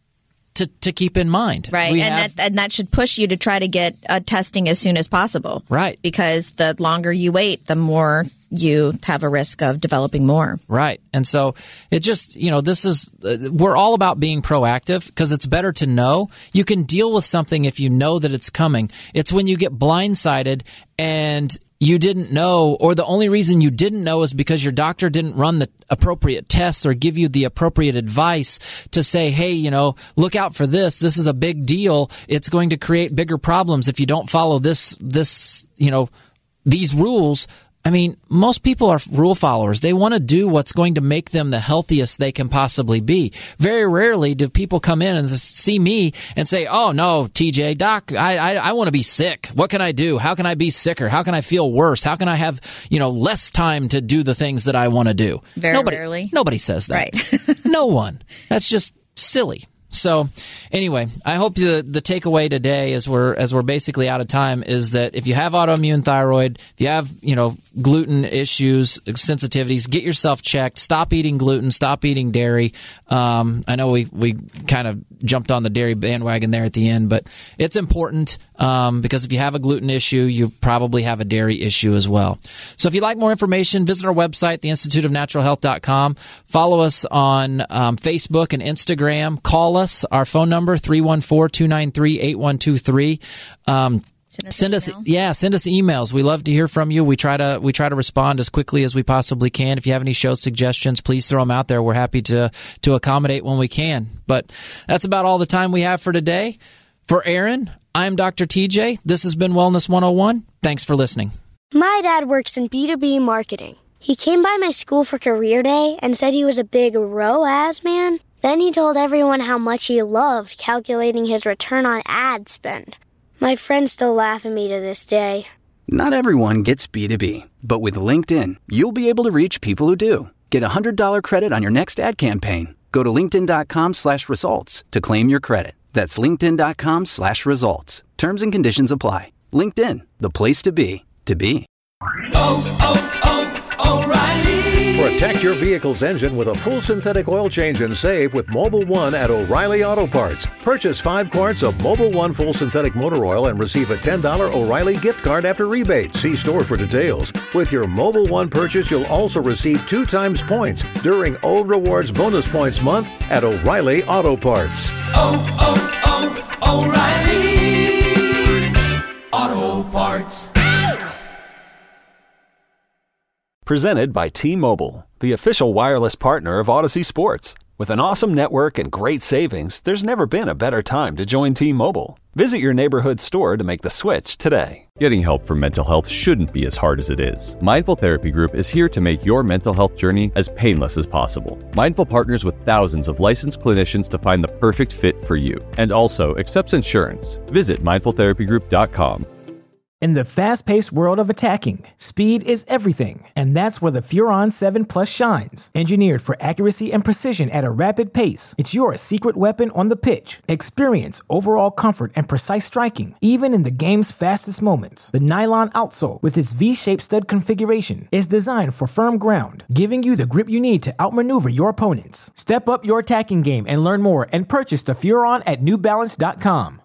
[SPEAKER 6] to to keep in mind.
[SPEAKER 7] Right.
[SPEAKER 6] We
[SPEAKER 7] and
[SPEAKER 6] have,
[SPEAKER 7] that and that should push you to try to get uh, testing as soon as possible.
[SPEAKER 6] Right.
[SPEAKER 7] Because the longer you wait, the more you have a risk of developing more.
[SPEAKER 6] Right. And so it just, you know, this is, uh, we're all about being proactive because it's better to know. You can deal with something if you know that it's coming. It's when you get blindsided and you didn't know, or the only reason you didn't know is because your doctor didn't run the appropriate tests or give you the appropriate advice to say, hey, you know, look out for this. This is a big deal. It's going to create bigger problems if you don't follow this, this, you know, these rules. I mean, most people are rule followers. They want to do what's going to make them the healthiest they can possibly be. Very rarely do people come in and see me and say, oh, no, T J, doc, I, I, I want to be sick. What can I do? How can I be sicker? How can I feel worse? How can I have, you know, less time to do the things that I want to do?
[SPEAKER 7] Very
[SPEAKER 6] nobody,
[SPEAKER 7] rarely.
[SPEAKER 6] Nobody says that.
[SPEAKER 7] Right.
[SPEAKER 6] No one. That's just silly. So anyway, I hope the the takeaway today, as we're as we're basically out of time, is that if you have autoimmune thyroid, if you have you know gluten issues, sensitivities, get yourself checked. Stop eating gluten. Stop eating dairy. Um, I know we we kind of jumped on the dairy bandwagon there at the end, but it's important um, because if you have a gluten issue, you probably have a dairy issue as well. So if you'd like more information, visit our website, the institute of natural health dot com. Follow us on um, Facebook and Instagram. Call us. Our phone number, three one four, two nine three, eight one two three. Um,
[SPEAKER 7] Send us,
[SPEAKER 6] send us yeah, send us emails. We love to hear from you. We try to we try to respond as quickly as we possibly can. If you have any show suggestions, please throw them out there. We're happy to to accommodate when we can. But that's about all the time we have for today. For Erin, I'm Doctor T J. This has been Wellness one oh one. Thanks for listening.
[SPEAKER 2] My dad works in B two B marketing. He came by my school for career day and said he was a big R O A S man. Then he told everyone how much he loved calculating his return on ad spend. My friends still laugh at me to this day.
[SPEAKER 3] Not everyone gets B two B, but with LinkedIn, you'll be able to reach people who do. Get a one hundred dollars credit on your next ad campaign. Go to linkedin.com slash results to claim your credit. That's linkedin.com slash results. Terms and conditions apply. LinkedIn, the place to be, to be.
[SPEAKER 10] Oh, oh, oh, O'Reilly. Protect your vehicle's engine with a full synthetic oil change and save with Mobil one at O'Reilly Auto Parts. Purchase five quarts of Mobil one full synthetic motor oil and receive a ten dollars O'Reilly gift card after rebate. See store for details. With your Mobil one purchase, you'll also receive two times points during O Rewards Bonus Points Month at O'Reilly Auto Parts.
[SPEAKER 11] Oh, oh, oh, O'Reilly Auto Parts.
[SPEAKER 4] Presented by T-Mobile, the official wireless partner of Odyssey Sports. With an awesome network and great savings, there's never been a better time to join T-Mobile. Visit your neighborhood store to make the switch today.
[SPEAKER 5] Getting help for mental health shouldn't be as hard as it is. Mindful Therapy Group is here to make your mental health journey as painless as possible. Mindful partners with thousands of licensed clinicians to find the perfect fit for you, and also accepts insurance. Visit mindful therapy group dot com.
[SPEAKER 12] In the fast-paced world of attacking, speed is everything, and that's where the Furon seven Plus shines. Engineered for accuracy and precision at a rapid pace, it's your secret weapon on the pitch. Experience overall comfort and precise striking, even in the game's fastest moments. The nylon outsole, with its V-shaped stud configuration, is designed for firm ground, giving you the grip you need to outmaneuver your opponents. Step up your attacking game and learn more and purchase the Furon at new balance dot com.